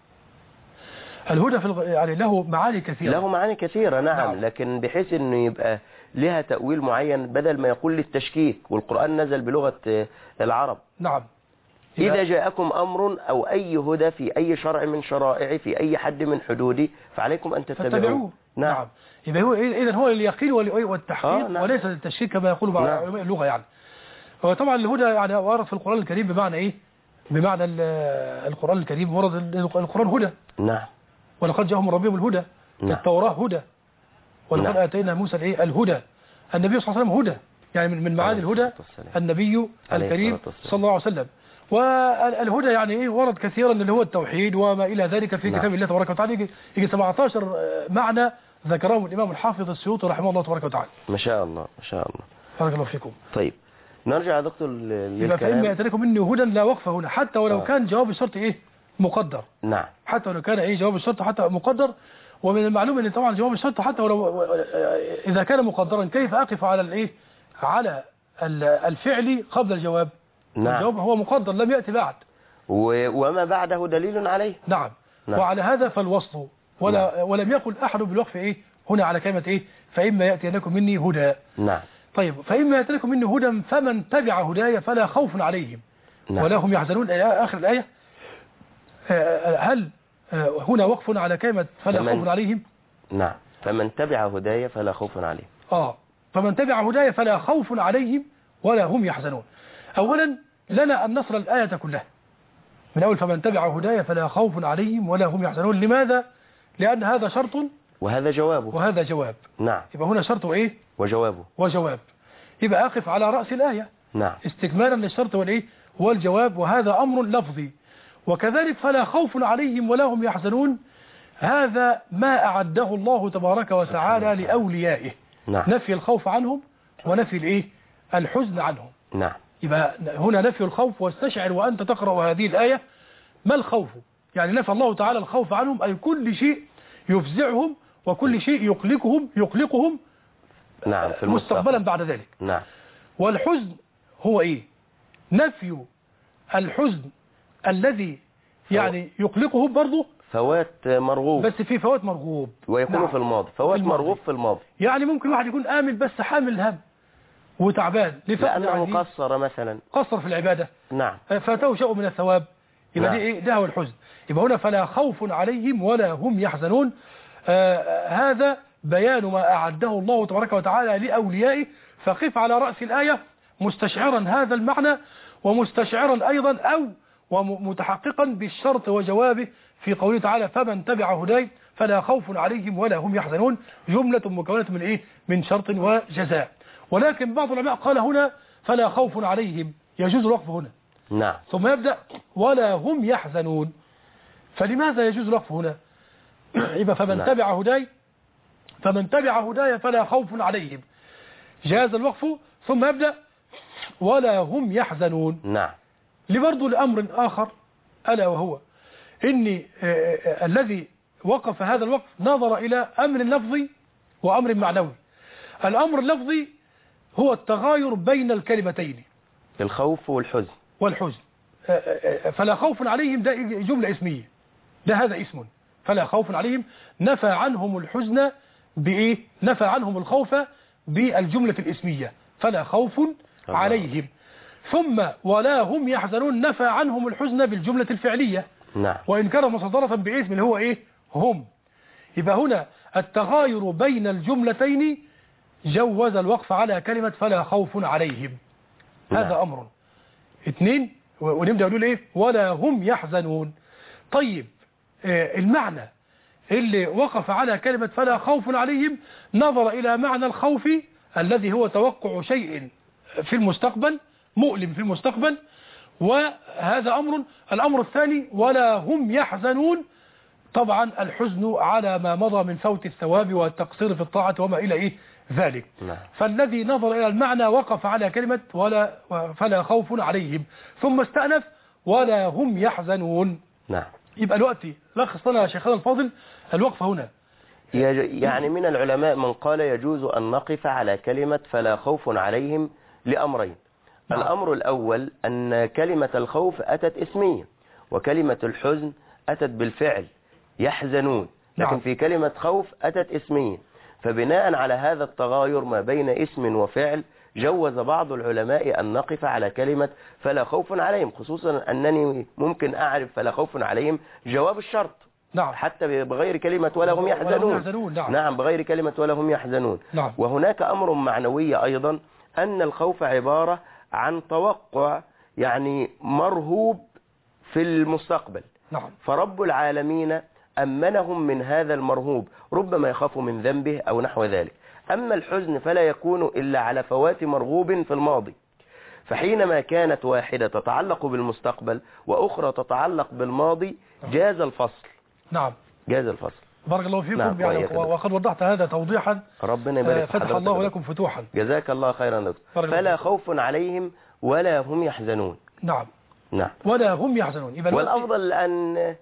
الهدى يعني له معاني كثيرة. له معاني كثيرة نعم. لكن بحيث انه يبقى لها تأويل معين بدل ما يقول للتشكيك، والقرآن نزل بلغة العرب. نعم. إذا جاءكم أمر أو أي هدى في أي شرع من شرائعي في أي حد من حدودي فعليكم أن تتبعوه. نعم. إذا هو اليقين والتحقيق نعم. وليس التشكيك كما يقول بعض علماء اللغة. يعني هو طبعا الهدى يعني ورد في القرآن الكريم بمعنى إيه؟ بمعنى القرآن الكريم ورد القرآن هدى. نعم. ولقد جاءهم ربهم الهدى. نعم. التوراة هدى. ولقد نعم. آتينا موسى الهدى. النبي صلى الله عليه وسلم هدى، يعني من معاني الهدى النبي الكريم صلى الله عليه وسلم. والهدى يعني ايه ورد كثيرا اللي هو التوحيد وما الى ذلك في كتاب الله تبارك وتعالى. يجي 17 معنى ذكرهم الامام الحافظ السيوطي رحمه الله تبارك وتعالى. ما شاء الله ما شاء الله. بارك الله فيكم. طيب نرجع يا دكتور للكلام. فإما يأتيكم مني هدى لا وقف هنا، حتى ولو كان جواب الشرط ايه مقدر. نعم. حتى ولو كان ايه جواب الشرط حتى مقدر. ومن المعلوم ان طبعا جواب الشرط حتى ولو اذا كان مقدرا كيف اقف على الايه على الفعل قبل الجواب. نعم. الجواب هو مقدر لم يأتي بعد وما بعده دليل عليه. نعم. نعم. وعلى هذا فالوصل ولم يقل أحد بالوقف إيه هنا على كلمة إيه فإما يأتينكم مني هدى. نعم. طيب فإما يأتينكم مني هدى فمن تبع هدايا فلا خوف عليهم. نعم. ولا هم يحزنون آخر الآية. هل هنا وقف على كلمة فلا خوف عليهم؟ نعم. فمن تبع هدايا فلا خوف عليهم. فمن تبع هدايا فلا خوف عليهم ولا هم يحزنون. أولا لنا أن نصل الآية كلها من أول فمن تبع هدايا فلا خوف عليهم ولا هم يحزنون. لماذا؟ لأن هذا شرط وهذا جوابه. وهذا جواب. نعم. يبقى هنا شرط وإيه وجواب. يبقى أقف على رأس الآية. نعم. استكمالا للشرط والإيه والجواب، وهذا أمر لفظي. وكذلك فلا خوف عليهم ولا هم يحزنون، هذا ما أعده الله تبارك وتعالى لأوليائه. نعم. نفي الخوف عنهم ونفي الإيه الحزن عنهم. نعم. يبقى هنا نفي الخوف، واستشعر وأنت تقرأ هذه الآية ما الخوف. يعني نفى الله تعالى الخوف عنهم أي كل شيء يفزعهم وكل شيء يقلقهم نعم في مستقبلا بعد ذلك. نعم. والحزن هو إيه؟ نفي الحزن الذي يعني يقلقهم برضه فوات مرغوب، بس في فوات مرغوب ويكون نعم. في الماضي فوات مرغوب في الماضي. يعني ممكن واحد يكون آمن بس حامل هم وتعبان لأنه قصر مثلا، قصر في العبادة. نعم. فاتوه شيء من الثواب. يبقى نعم. دي ايه ده هو الحزن. يبقى هنا فلا خوف عليهم ولا هم يحزنون. هذا بيان ما أعده الله تبارك وتعالى لأوليائه. فقف على رأس الآية مستشعرا هذا المعنى، ومستشعرا أيضا أو ومتحققا بالشرط وجوابه في قوله تعالى فمن تبع هداي فلا خوف عليهم ولا هم يحزنون، جملة مكونة من إيه؟ من شرط وجزاء. ولكن بعض العلماء قال هنا فلا خوف عليهم، يجوز الوقف هنا. نعم. ثم يبدأ ولا هم يحزنون. فلماذا يجوز الوقف هنا؟ يبقى فمن تبع هداي فلا خوف عليهم، جاز الوقف. ثم يبدأ ولا هم يحزنون. نعم. لبرضو لأمر آخر، ألا وهو إن الذي وقف هذا الوقف نظر إلى أمر لفظي وأمر معنوي. الأمر اللفظي هو التغاير بين الكلمتين، الخوف والحزن. فلا خوف عليهم ده جملة اسمية، هذا اسم. فلا خوف عليهم نفى عنهم الحزن بإيه؟ نفى عنهم الخوف بالجملة الاسمية، فلا خوف عليهم. ثم ولا هم يحزنون نفى عنهم الحزن بالجملة الفعلية. نعم. وإن كان مصدرة باسم اللي هو إيه؟ هم. يبقى هنا التغاير بين الجملتين جوز الوقف على كلمة فلا خوف عليهم. نعم. هذا أمر. 2. ونبدأ نقول إيه؟ ولا هم يحزنون. طيب المعنى اللي وقف على كلمة فلا خوف عليهم نظر إلى معنى الخوف الذي هو توقع شيء في المستقبل، مؤلم في المستقبل، وهذا أمر. الأمر الثاني ولا هم يحزنون، طبعا الحزن على ما مضى من فوت الثواب والتقصير في الطاعة وما إلى إيه ذلك. نعم. فالذي نظر إلى المعنى وقف على كلمة فلا خوف عليهم، ثم استأنف ولا هم يحزنون. نعم. يبقى الوقت لخص لنا يا شيخنا الفاضل الوقف هنا. يعني من العلماء من قال يجوز أن نقف على كلمة فلا خوف عليهم لأمرين. نعم. الأمر الأول أن كلمة الخوف أتت اسمية، وكلمة الحزن أتت بالفعل يحزنون، لكن نعم. في كلمة خوف أتت اسمية. فبناء على هذا التغاير ما بين اسم وفعل جوز بعض العلماء أن نقف على كلمة فلا خوف عليهم، خصوصا أنني ممكن أعرف فلا خوف عليهم جواب الشرط. نعم. حتى بغير كلمة ولا هم يحزنون. نعم. نعم، بغير كلمة ولا هم يحزنون. نعم. وهناك أمر معنوي أيضا، أن الخوف عبارة عن توقع، يعني مرهوب في المستقبل. نعم. فرب العالمين أمنهم من هذا المرهوب، ربما يخافوا من ذنبه أو نحو ذلك. أما الحزن فلا يكون إلا على فوات مرغوب في الماضي. فحينما كانت واحدة تتعلق بالمستقبل وأخرى تتعلق بالماضي جاز الفصل. نعم. جاز الفصل. بارك الله فيكم. نعم. يعني وقد وضحت هذا توضيحا، ربنا يبارك في فتح الله لكم فتوحا. جزاك الله خيرا دكتور. فلا خوف عليهم ولا هم يحزنون. نعم. نعم. ولا هم يحزنون. والأفضل أن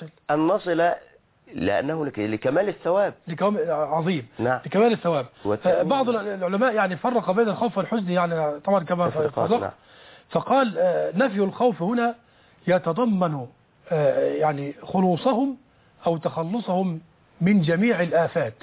نصل لأنه لكمال الثواب. عظيم. نعم. لكمال الثواب. بعض العلماء يعني فرق بين الخوف والحزن، يعني طبعا كما فرق. نعم. فقال نفي الخوف هنا يتضمن يعني خلوصهم أو تخلصهم من جميع الآفات،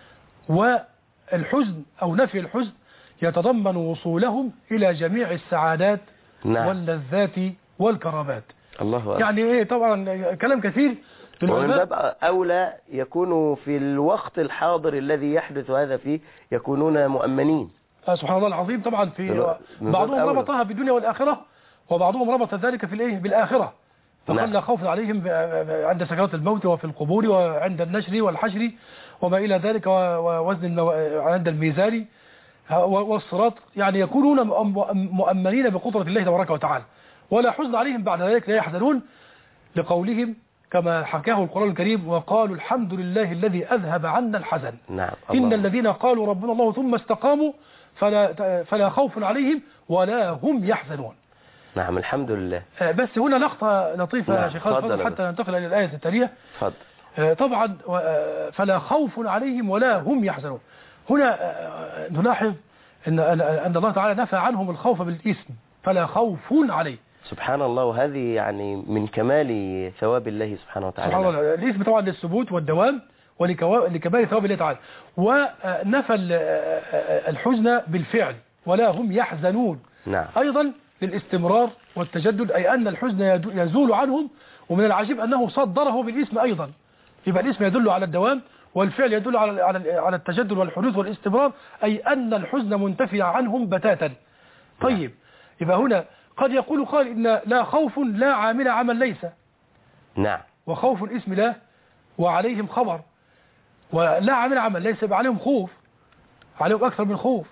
والحزن أو نفي الحزن يتضمن وصولهم إلى جميع السعادات. نعم. واللذات والكرامات. الله أكبر. يعني إيه طبعا كلام كثير. ومن باب أولى يكونوا في الوقت الحاضر الذي يحدث هذا فيه يكونون مؤمنين. سبحان الله العظيم. طبعا في بعضهم ربطها بالدنيا والآخرة، وبعضهم ربط ذلك في الإيه بالآخرة، فقال لا خوف عليهم عند سكرات الموت وفي القبور وعند النشر والحشر وما إلى ذلك، ووزن عند الميزان والصراط. يعني يكونون مؤمنين بقدرة الله تبارك وتعالى، ولا حزن عليهم بعد ذلك، لا يحزنون، لقولهم كما حكاه القرآن الكريم وقالوا الحمد لله الذي أذهب عنا الحزن. نعم. إن الذين قالوا ربنا الله ثم استقاموا فلا خوف عليهم ولا هم يحزنون. نعم. الحمد لله. بس هنا لقطة لطيفة. نعم. يا شيخ الفاضل حتى ننتقل إلى الآية التالية. طبعا فلا خوف عليهم ولا هم يحزنون. هنا نلاحظ أن الله تعالى نفى عنهم الخوف بالاسم، فلا خوف عليه. سبحان الله. وهذه يعني من كمال ثواب الله سبحانه وتعالى. سبحان الله. الاسم طبعا للثبوت والدوام ولكمال ثواب الله تعالى. ونفى الحزن بالفعل ولا هم يحزنون. نعم. أيضا للاستمرار والتجدد، أي أن الحزن يزول عنهم. ومن العجيب أنه صدره بالاسم أيضا. يبقى الاسم يدل على الدوام، والفعل يدل على التجدد والحدوث والاستمرار، أي أن الحزن منتفي عنهم بتاتا. طيب. يبقى هنا قد يقول قال إن لا خوف لا عامل عمل ليس. نعم. وخوف اسم لا وعليهم خبر، ولا عامل عمل ليس يبقى عليهم خوف، عليهم أكثر من خوف.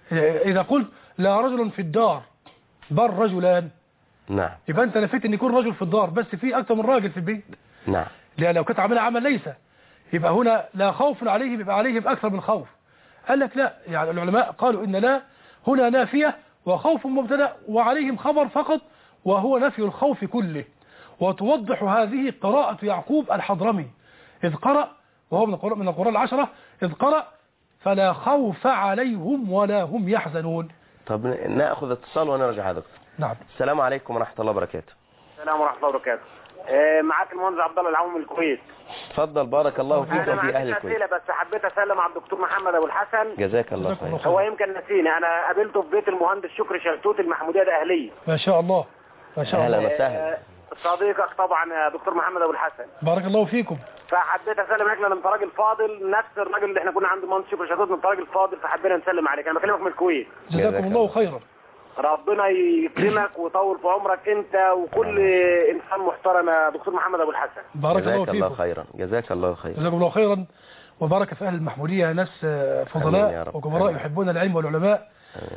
إذا قلت لا رجل في الدار بل رجلان، نعم يبقى أنت نفيت أن يكون رجل في الدار بس في أكثر من راجل في البيت. نعم. لأن لو كنت عملها عمل ليس، يبقى هنا لا خوف عليهم، يبقى عليهم أكثر من خوف. قال لك لا، يعني العلماء قالوا إن لا هنا نافية وخوف مبتدأ وعليهم خبر فقط، وهو نفي الخوف كله. وتوضح هذه قراءة يعقوب الحضرمي إذ قرأ، وهو من القراء العشرة، إذ قرأ فلا خوف عليهم ولا هم يحزنون. طب نأخذ اتصال ونرجع يا دكتور. نعم. السلام عليكم ورحمة الله وبركاته. السلام ورحمة الله وبركاته. معاك المهندس عبد الله العوم من الكويت. تفضل بارك الله فيك وفي أهل الكويت. أنا بس حبيت أسلم على الدكتور محمد أبو الحسن. جزاك الله خير. هو يمكن نسيني، أنا قابلته في بيت المهندس شكري شلتوت المحمودية الأهلية. ما شاء الله ما شاء الله. أهلا وسهلا. صديقك طبعا يا دكتور محمد أبو الحسن. بارك الله فيكم. فحبيت أسلم عليك لأن أنت راجل فاضل، نفس الراجل اللي احنا كنا عند المهندس شكري شلتوت، أنت راجل فاضل فحبينا نسلم عليك. أنا بكلمك من الكويت. جزاكم الله خيرا. ربنا يكرمك ويطول في عمرك انت وكل انسان محترم يا دكتور محمد ابو الحسن. بارك الله فيكم. جزاك الله خيرا. جزاك الله خيرا. جزاكم الله خيرا وبارك في اهل المحموديه، ناس فضلاء وكبراء يحبون العلم والعلماء.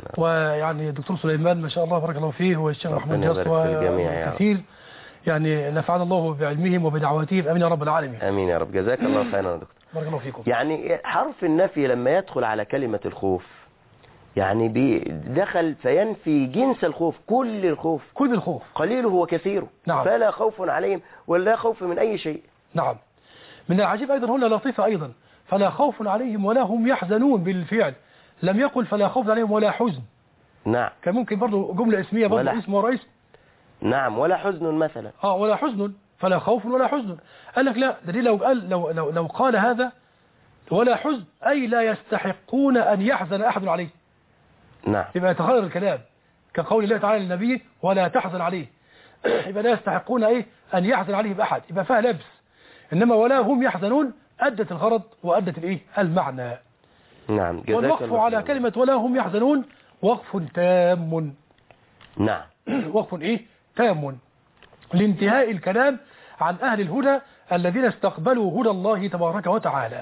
ويعني الدكتور سليمان ما شاء الله بارك الله فيه والشيخ محمود جاسوة كثير، يعني نفعنا الله بعلمهم وبدعواتهم. امين يا رب العالمين. امين يا رب. جزاك الله خيرا يا دكتور. بارك الله فيكم. يعني حرف النفي لما يدخل على كلمة الخوف يعني دخل فينفي جنس الخوف، كل الخوف، كل الخوف قليله وكثيره. نعم. فلا خوف عليهم ولا خوف من أي شيء. نعم. من العجيب أيضا هنا لطيفة أيضا، فلا خوف عليهم ولا هم يحزنون بالفعل، لم يقل فلا خوف عليهم ولا حزن. نعم. كان ممكن برضو جملة اسمية برضو اسم ورئيس. نعم. ولا حزن مثلا. ولا حزن، فلا خوف ولا حزن. قال لك لا، دليل لو قال هذا ولا حزن أي لا يستحقون أن يحزن أحد عليه. نعم. يبقى يتغير الكلام كقول الله تعالى للنبي ولا تحزن عليه. يبقى لا يستحقون أن يحزن عليه بأحد، يبقى فيها لبس. إنما ولا هم يحزنون أدت الغرض وأدت المعنى. نعم. والوقف على كلمة ولا هم يحزنون وقف تام. نعم. وقف تام لانتهاء الكلام عن أهل الهدى الذين استقبلوا هدى الله تبارك وتعالى.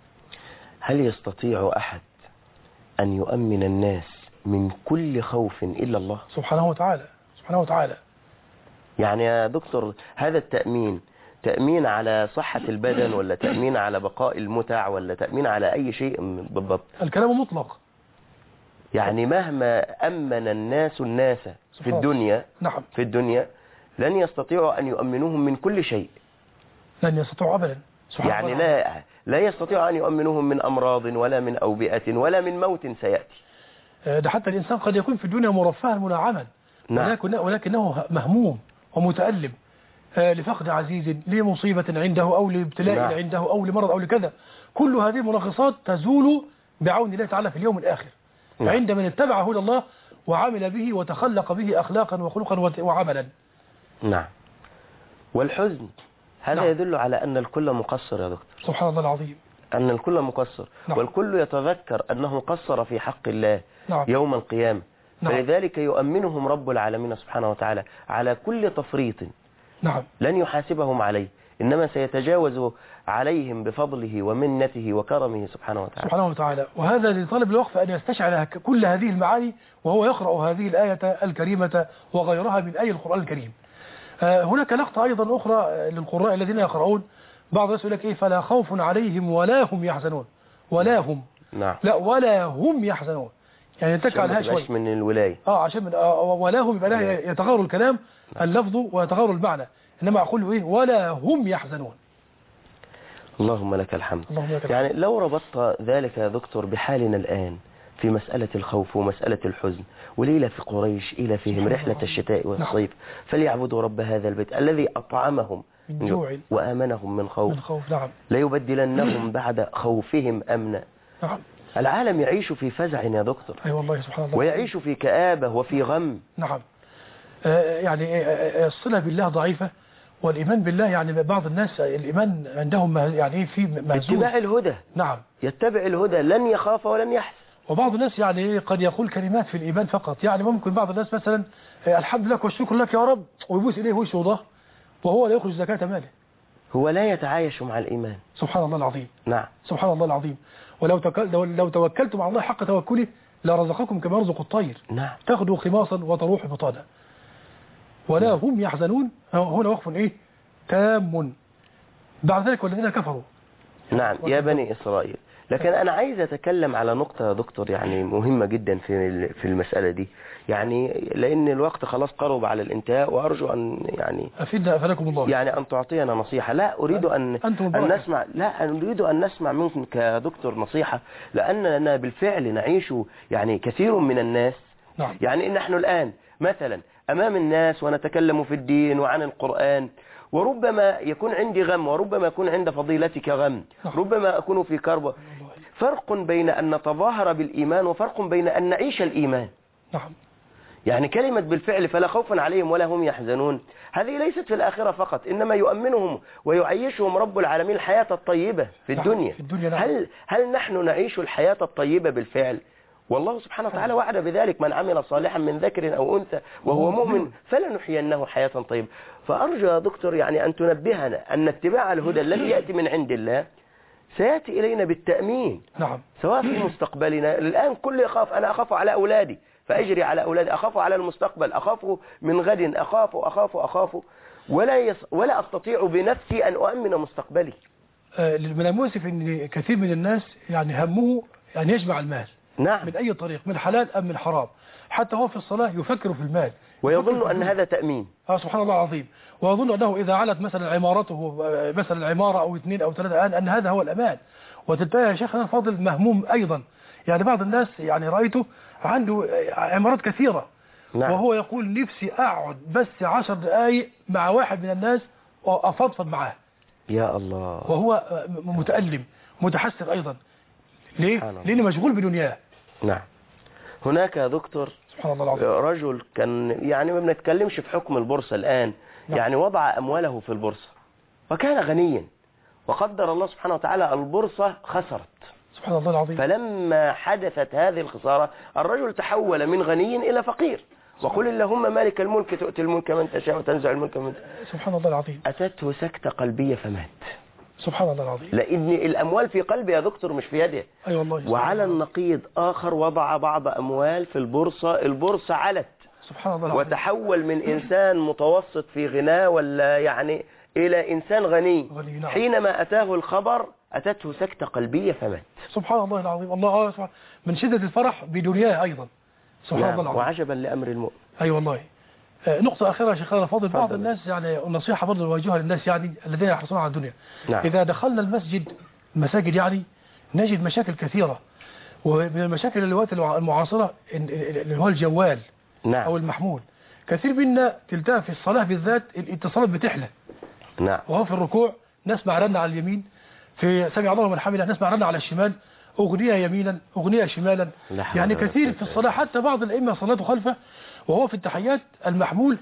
هل يستطيع أحد أن يؤمن الناس من كل خوف إلا الله سبحانه وتعالى؟ سبحانه وتعالى. يعني يا دكتور هذا التأمين تأمين على صحة البدن ولا تأمين على بقاء المتع ولا تأمين على أي شيء بالضبط؟ الكلام مطلق. يعني مهما أمن الناس في الدنيا، نعم، في الدنيا لن يستطيعوا أن يؤمنوهم من كل شيء. لن يستطيعوا أبدا. يعني لا يستطيع أن يؤمنوهم من أمراض ولا من أوبئة ولا من موت سيأتي. ده حتى الإنسان قد يكون في الدنيا مرفها منعما، نعم. ولكنه مهموم ومتألم لفقد عزيز، لمصيبة عنده أو لابتلاء نعم. عنده أو لمرض أو لكذا. كل هذه المنغصات تزول بعون الله تعالى في اليوم الآخر. نعم. عند من اتبع هدى الله وعمل به وتخلق به أخلاقا وخلقا وعملا. نعم. والحزن هذا نعم. يدل على أن الكل مقصر يا دكتور. سبحان الله العظيم. أن الكل مقصر. نعم. والكل يتذكر أنه قصر في حق الله. نعم. يوم القيامة. نعم. فلذلك يؤمنهم رب العالمين سبحانه وتعالى على كل تفريط. نعم. لن يحاسبهم عليه، إنما سيتجاوز عليهم بفضله ومنته وكرمه سبحانه وتعالى. سبحانه وتعالى. وهذا لطالب الوقف أن يستشعر كل هذه المعاني وهو يقرأ هذه الآية الكريمة وغيرها من آية القرآن الكريم. هناك لقطة أيضا أخرى للقراء الذين يقرؤون، بعض الناس يقول لك فلا خوف عليهم ولا هم يحزنون. ولا هم. نعم. لا، ولا هم يحزنون، يعني يتكى عليها شوي من الولاية. عشان من ولا هم يبقى لها يتغير الكلام اللفظ ويتغير المعنى، إنما أقول ولا هم يحزنون. اللهم لك الحمد. اللهم لك الحمد. يعني لو ربطت ذلك يا دكتور بحالنا الآن في مسألة الخوف ومسألة الحزن، وليلة في قريش إلى فيهم رحلة الشتاء والصيف، فليعبدوا رب هذا البيت الذي أطعمهم من جوع وآمنهم من خوف. نعم. ليبدلنهم بعد خوفهم أمنا. نعم. العالم يعيش في فزع يا دكتور. أي والله سبحان الله. ويعيش في كآبة وفي غم. نعم. يعني الصلة بالله ضعيفة، والإيمان بالله يعني بعض الناس الإيمان عندهم يعني في مهزوز. اتباع الهدى. نعم. يتبع الهدى لن يخاف ولن يحزن. وبعض الناس يعني قد يقول كلمات في الإيمان فقط، يعني ممكن بعض الناس مثلا الحمد لك والشكر لك يا رب ويبوس إليه وشه وضه وهو لا يخرج زكاة ماله. هو لا يتعايش مع الإيمان. سبحان الله العظيم. نعم. سبحان الله العظيم. ولو توكلتم على الله حق توكله لرزقكم كما يرزق الطير. نعم. تاخذوا خماصا وتروح بطانا ولا هم يحزنون. هنا وقف تام. بعد ذلك والذين كفروا. نعم يا بني إسرائيل. لكن أنا عايز أتكلم على نقطة يا دكتور يعني مهمة جدا في المسألة دي، يعني لأن الوقت خلاص قرب على الانتهاء، وأرجو أن يعني أفيدنا أفادكم الله، يعني أن تعطينا نصيحة. لا أريد أن نسمع، لا أريد أن نسمع منك يا دكتور نصيحة، لأننا بالفعل نعيش يعني كثير من الناس. نعم. يعني نحن الآن مثلا أمام الناس ونتكلم في الدين وعن القرآن، وربما يكون عندي غم، وربما يكون عند فضيلتك غم، ربما أكون في كرب. فرق بين أن نتظاهر بالإيمان وفرق بين أن نعيش الإيمان. نعم. يعني كلمة بالفعل فلا خوف عليهم ولا هم يحزنون، هذه ليست في الآخرة فقط، إنما يؤمنهم ويعيشهم رب العالمين الحياة الطيبة في الدنيا. نعم. هل نحن نعيش الحياة الطيبة بالفعل؟ والله سبحانه وتعالى وعد بذلك: من عمل صالحا من ذكر أو أنثى وهو مؤمن فلنحيينه حياة طيبة. فأرجو يا دكتور يعني أن تنبهنا أن اتباع الهدى الذي يأتي من عند الله سيأتي إلينا بالتأمين. نعم. سواء في مستقبلنا. الآن كل يخاف، أنا أخاف على أولادي فأجري على أولادي، أخاف على المستقبل، أخاف من غد، أخاف ولا أستطيع بنفسي أن أؤمن مستقبلي. من المؤسف أن كثير من الناس يعني همه يعني يجمع المال. نعم. من أي طريق، من حلال أم من حرام، حتى هو في الصلاة يفكر في المال ويظن أن هذا تأمين. سبحان الله العظيم. ويظن أنه إذا علت مثلا عمارته، مثلا العمارة أو 2 أو 3 أن هذا هو الأمان. وتلتقي يا شيخنا الفاضل مهموم أيضا. يعني بعض الناس يعني رأيته عنده عمارات كثيرة. نعم. وهو يقول نفسي أقعد بس 10 دقائق مع واحد من الناس وأفضفض معاه. يا الله. وهو متألم متحسر أيضا. ليه؟ لأنه مشغول بدنياه. نعم. هناك يا دكتور سبحان الله العظيم رجل كان يعني ما بنتكلمش في حكم البورصة الآن. نعم. يعني وضع أمواله في البورصة وكان غنيا، وقدر الله سبحانه وتعالى البورصة خسرت. سبحان الله العظيم. فلما حدثت هذه الخسارة الرجل تحول من غني إلى فقير. وقل اللهم مالك الملك تؤتي الملك من تشاء وتنزع الملك من تشاء. سبحان الله العظيم. أتته سكتة قلبية فمات. سبحان الله العظيم. لأن الأموال في قلبه يا دكتور مش في يده. أي والله. وعلى النقيض آخر وضع بعض أموال في البورصة علت. سبحان الله العظيم. وتحول من إنسان متوسط في غناه ولا يعني إلى إنسان غني. نعم. حينما أتاه الخبر أتته سكتة قلبية فمات. سبحان الله العظيم. الله سبحانه من شدة الفرح بدنياه أيضا. سبحان الله العظيم. وعجبا لأمر المؤمن. أي والله. نقطة أخيرة يا شيخنا الفاضل. بعض الناس يعني النصيحة برضه نوجهها للناس يعني الذين يحرصون على الدنيا. نعم. إذا دخلنا المساجد يعني نجد مشاكل كثيرة، ومن المشاكل الوقت المعاصرة اللي هو الجوال. نعم. أو المحمول. كثير منا تلتقى في الصلاة بالذات الاتصالات بتحلى. نعم. وهو في الركوع نسمع رن على اليمين، في سمع الله لمن حمده نسمع رن على الشمال، أغنية يمينا أغنية شمالا. يعني كثير في الصلاة حتى بعض الأئمة صلاته خلفه وهو في التحيات المحمول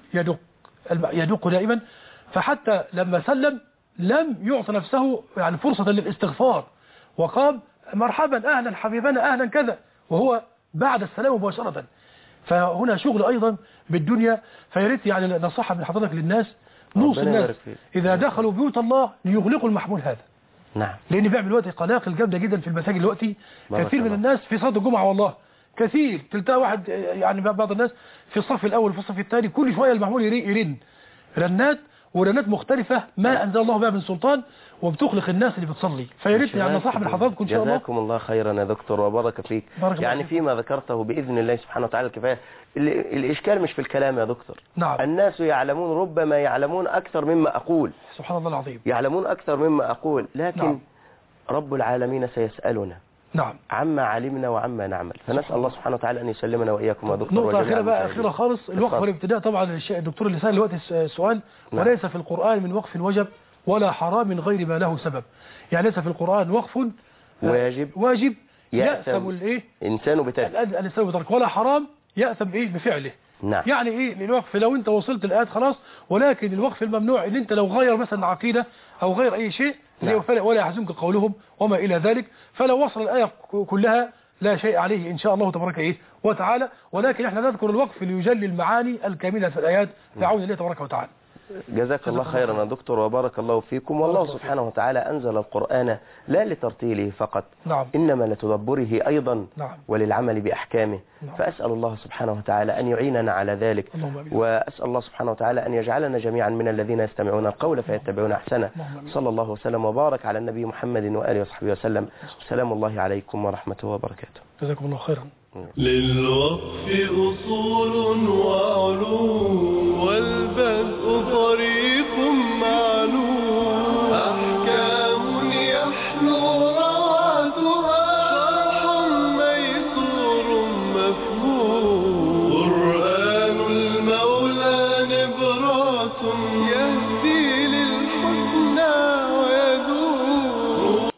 يدق دائما. فحتى لما سلم لم يعطي نفسه يعني فرصة للاستغفار، وقام مرحبا أهلا حبيبنا أهلا كذا، وهو بعد السلام مباشرة. فهنا شغل أيضا بالدنيا. فياريت يعني نصيحة من حضرتك للناس، نوصي الناس إذا دخلوا بيوت الله ليغلقوا المحمول هذا. نعم. لأن بيعمل دلوقتي قلاقل جامدة جدا في المساجد دلوقتي. كثير من الناس في صلاة الجمعة والله كثير تلتقى واحد يعني بعض الناس في الصف الأول في الصف الثاني كل شوية المحمول يرن رنات ورنات مختلفة ما أنزل الله بها من سلطان، وبتخلق الناس اللي بتصلي. فياريت يعني نصيحة من حضراتكم إن شاء الله. جزاكم الله خيرا يا دكتور وبارك فيك. يعني فيما ذكرته بإذن الله سبحانه وتعالى الكفاية. الإشكال مش في الكلام يا دكتور. نعم. الناس يعلمون، ربما يعلمون أكثر مما أقول. سبحان الله العظيم. يعلمون أكثر مما أقول، لكن نعم. رب العالمين سيسألنا نعم عما علمنا وعما نعمل. فنسأل الله سبحانه وتعالى أن يسلمنا وإياكم يا دكتور. نقطة أخيرة بقى أخيرة خالص، الوقف والابتداء. طبعا الدكتور اللي سأل دلوقتي السؤال. نعم. وليس في القرآن من وقف وجب ولا حرام من غير ما له سبب. يعني ليس في القرآن وقف واجب يأثم الإيه إنسان بترك الإنسان بترك، ولا حرام يأثم إيه بفعله. نعم. يعني إيه الوقف لو أنت وصلت الآن خلاص، ولكن الوقف الممنوع إن أنت لو غير مثلا عقيدة أو غير أي شيء. نعم. ولا يحزنك قولهم وما إلى ذلك. فلو وصل الآية كلها لا شيء عليه إن شاء الله تبارك وتعالى. ولكن احنا نذكر الوقف ليجلي المعاني الكاملة في الآيات بعون الله تبارك وتعالى. جزاك الله خيرا يا دكتور وبارك الله فيكم. والله سبحانه وتعالى أنزل القرآن لا لترتيله فقط، نعم. إنما لتدبره أيضا، نعم. وللعمل بأحكامه. نعم. فأسأل الله سبحانه وتعالى أن يعيننا على ذلك، وأسأل الله سبحانه وتعالى أن يجعلنا جميعا من الذين يستمعون القول فيتبعون أحسنه. صلى الله وسلم وبارك على النبي محمد وآله وصحبه وسلم. سلام الله عليكم ورحمته وبركاته. جزاكم الله خيرا. للوقف أصول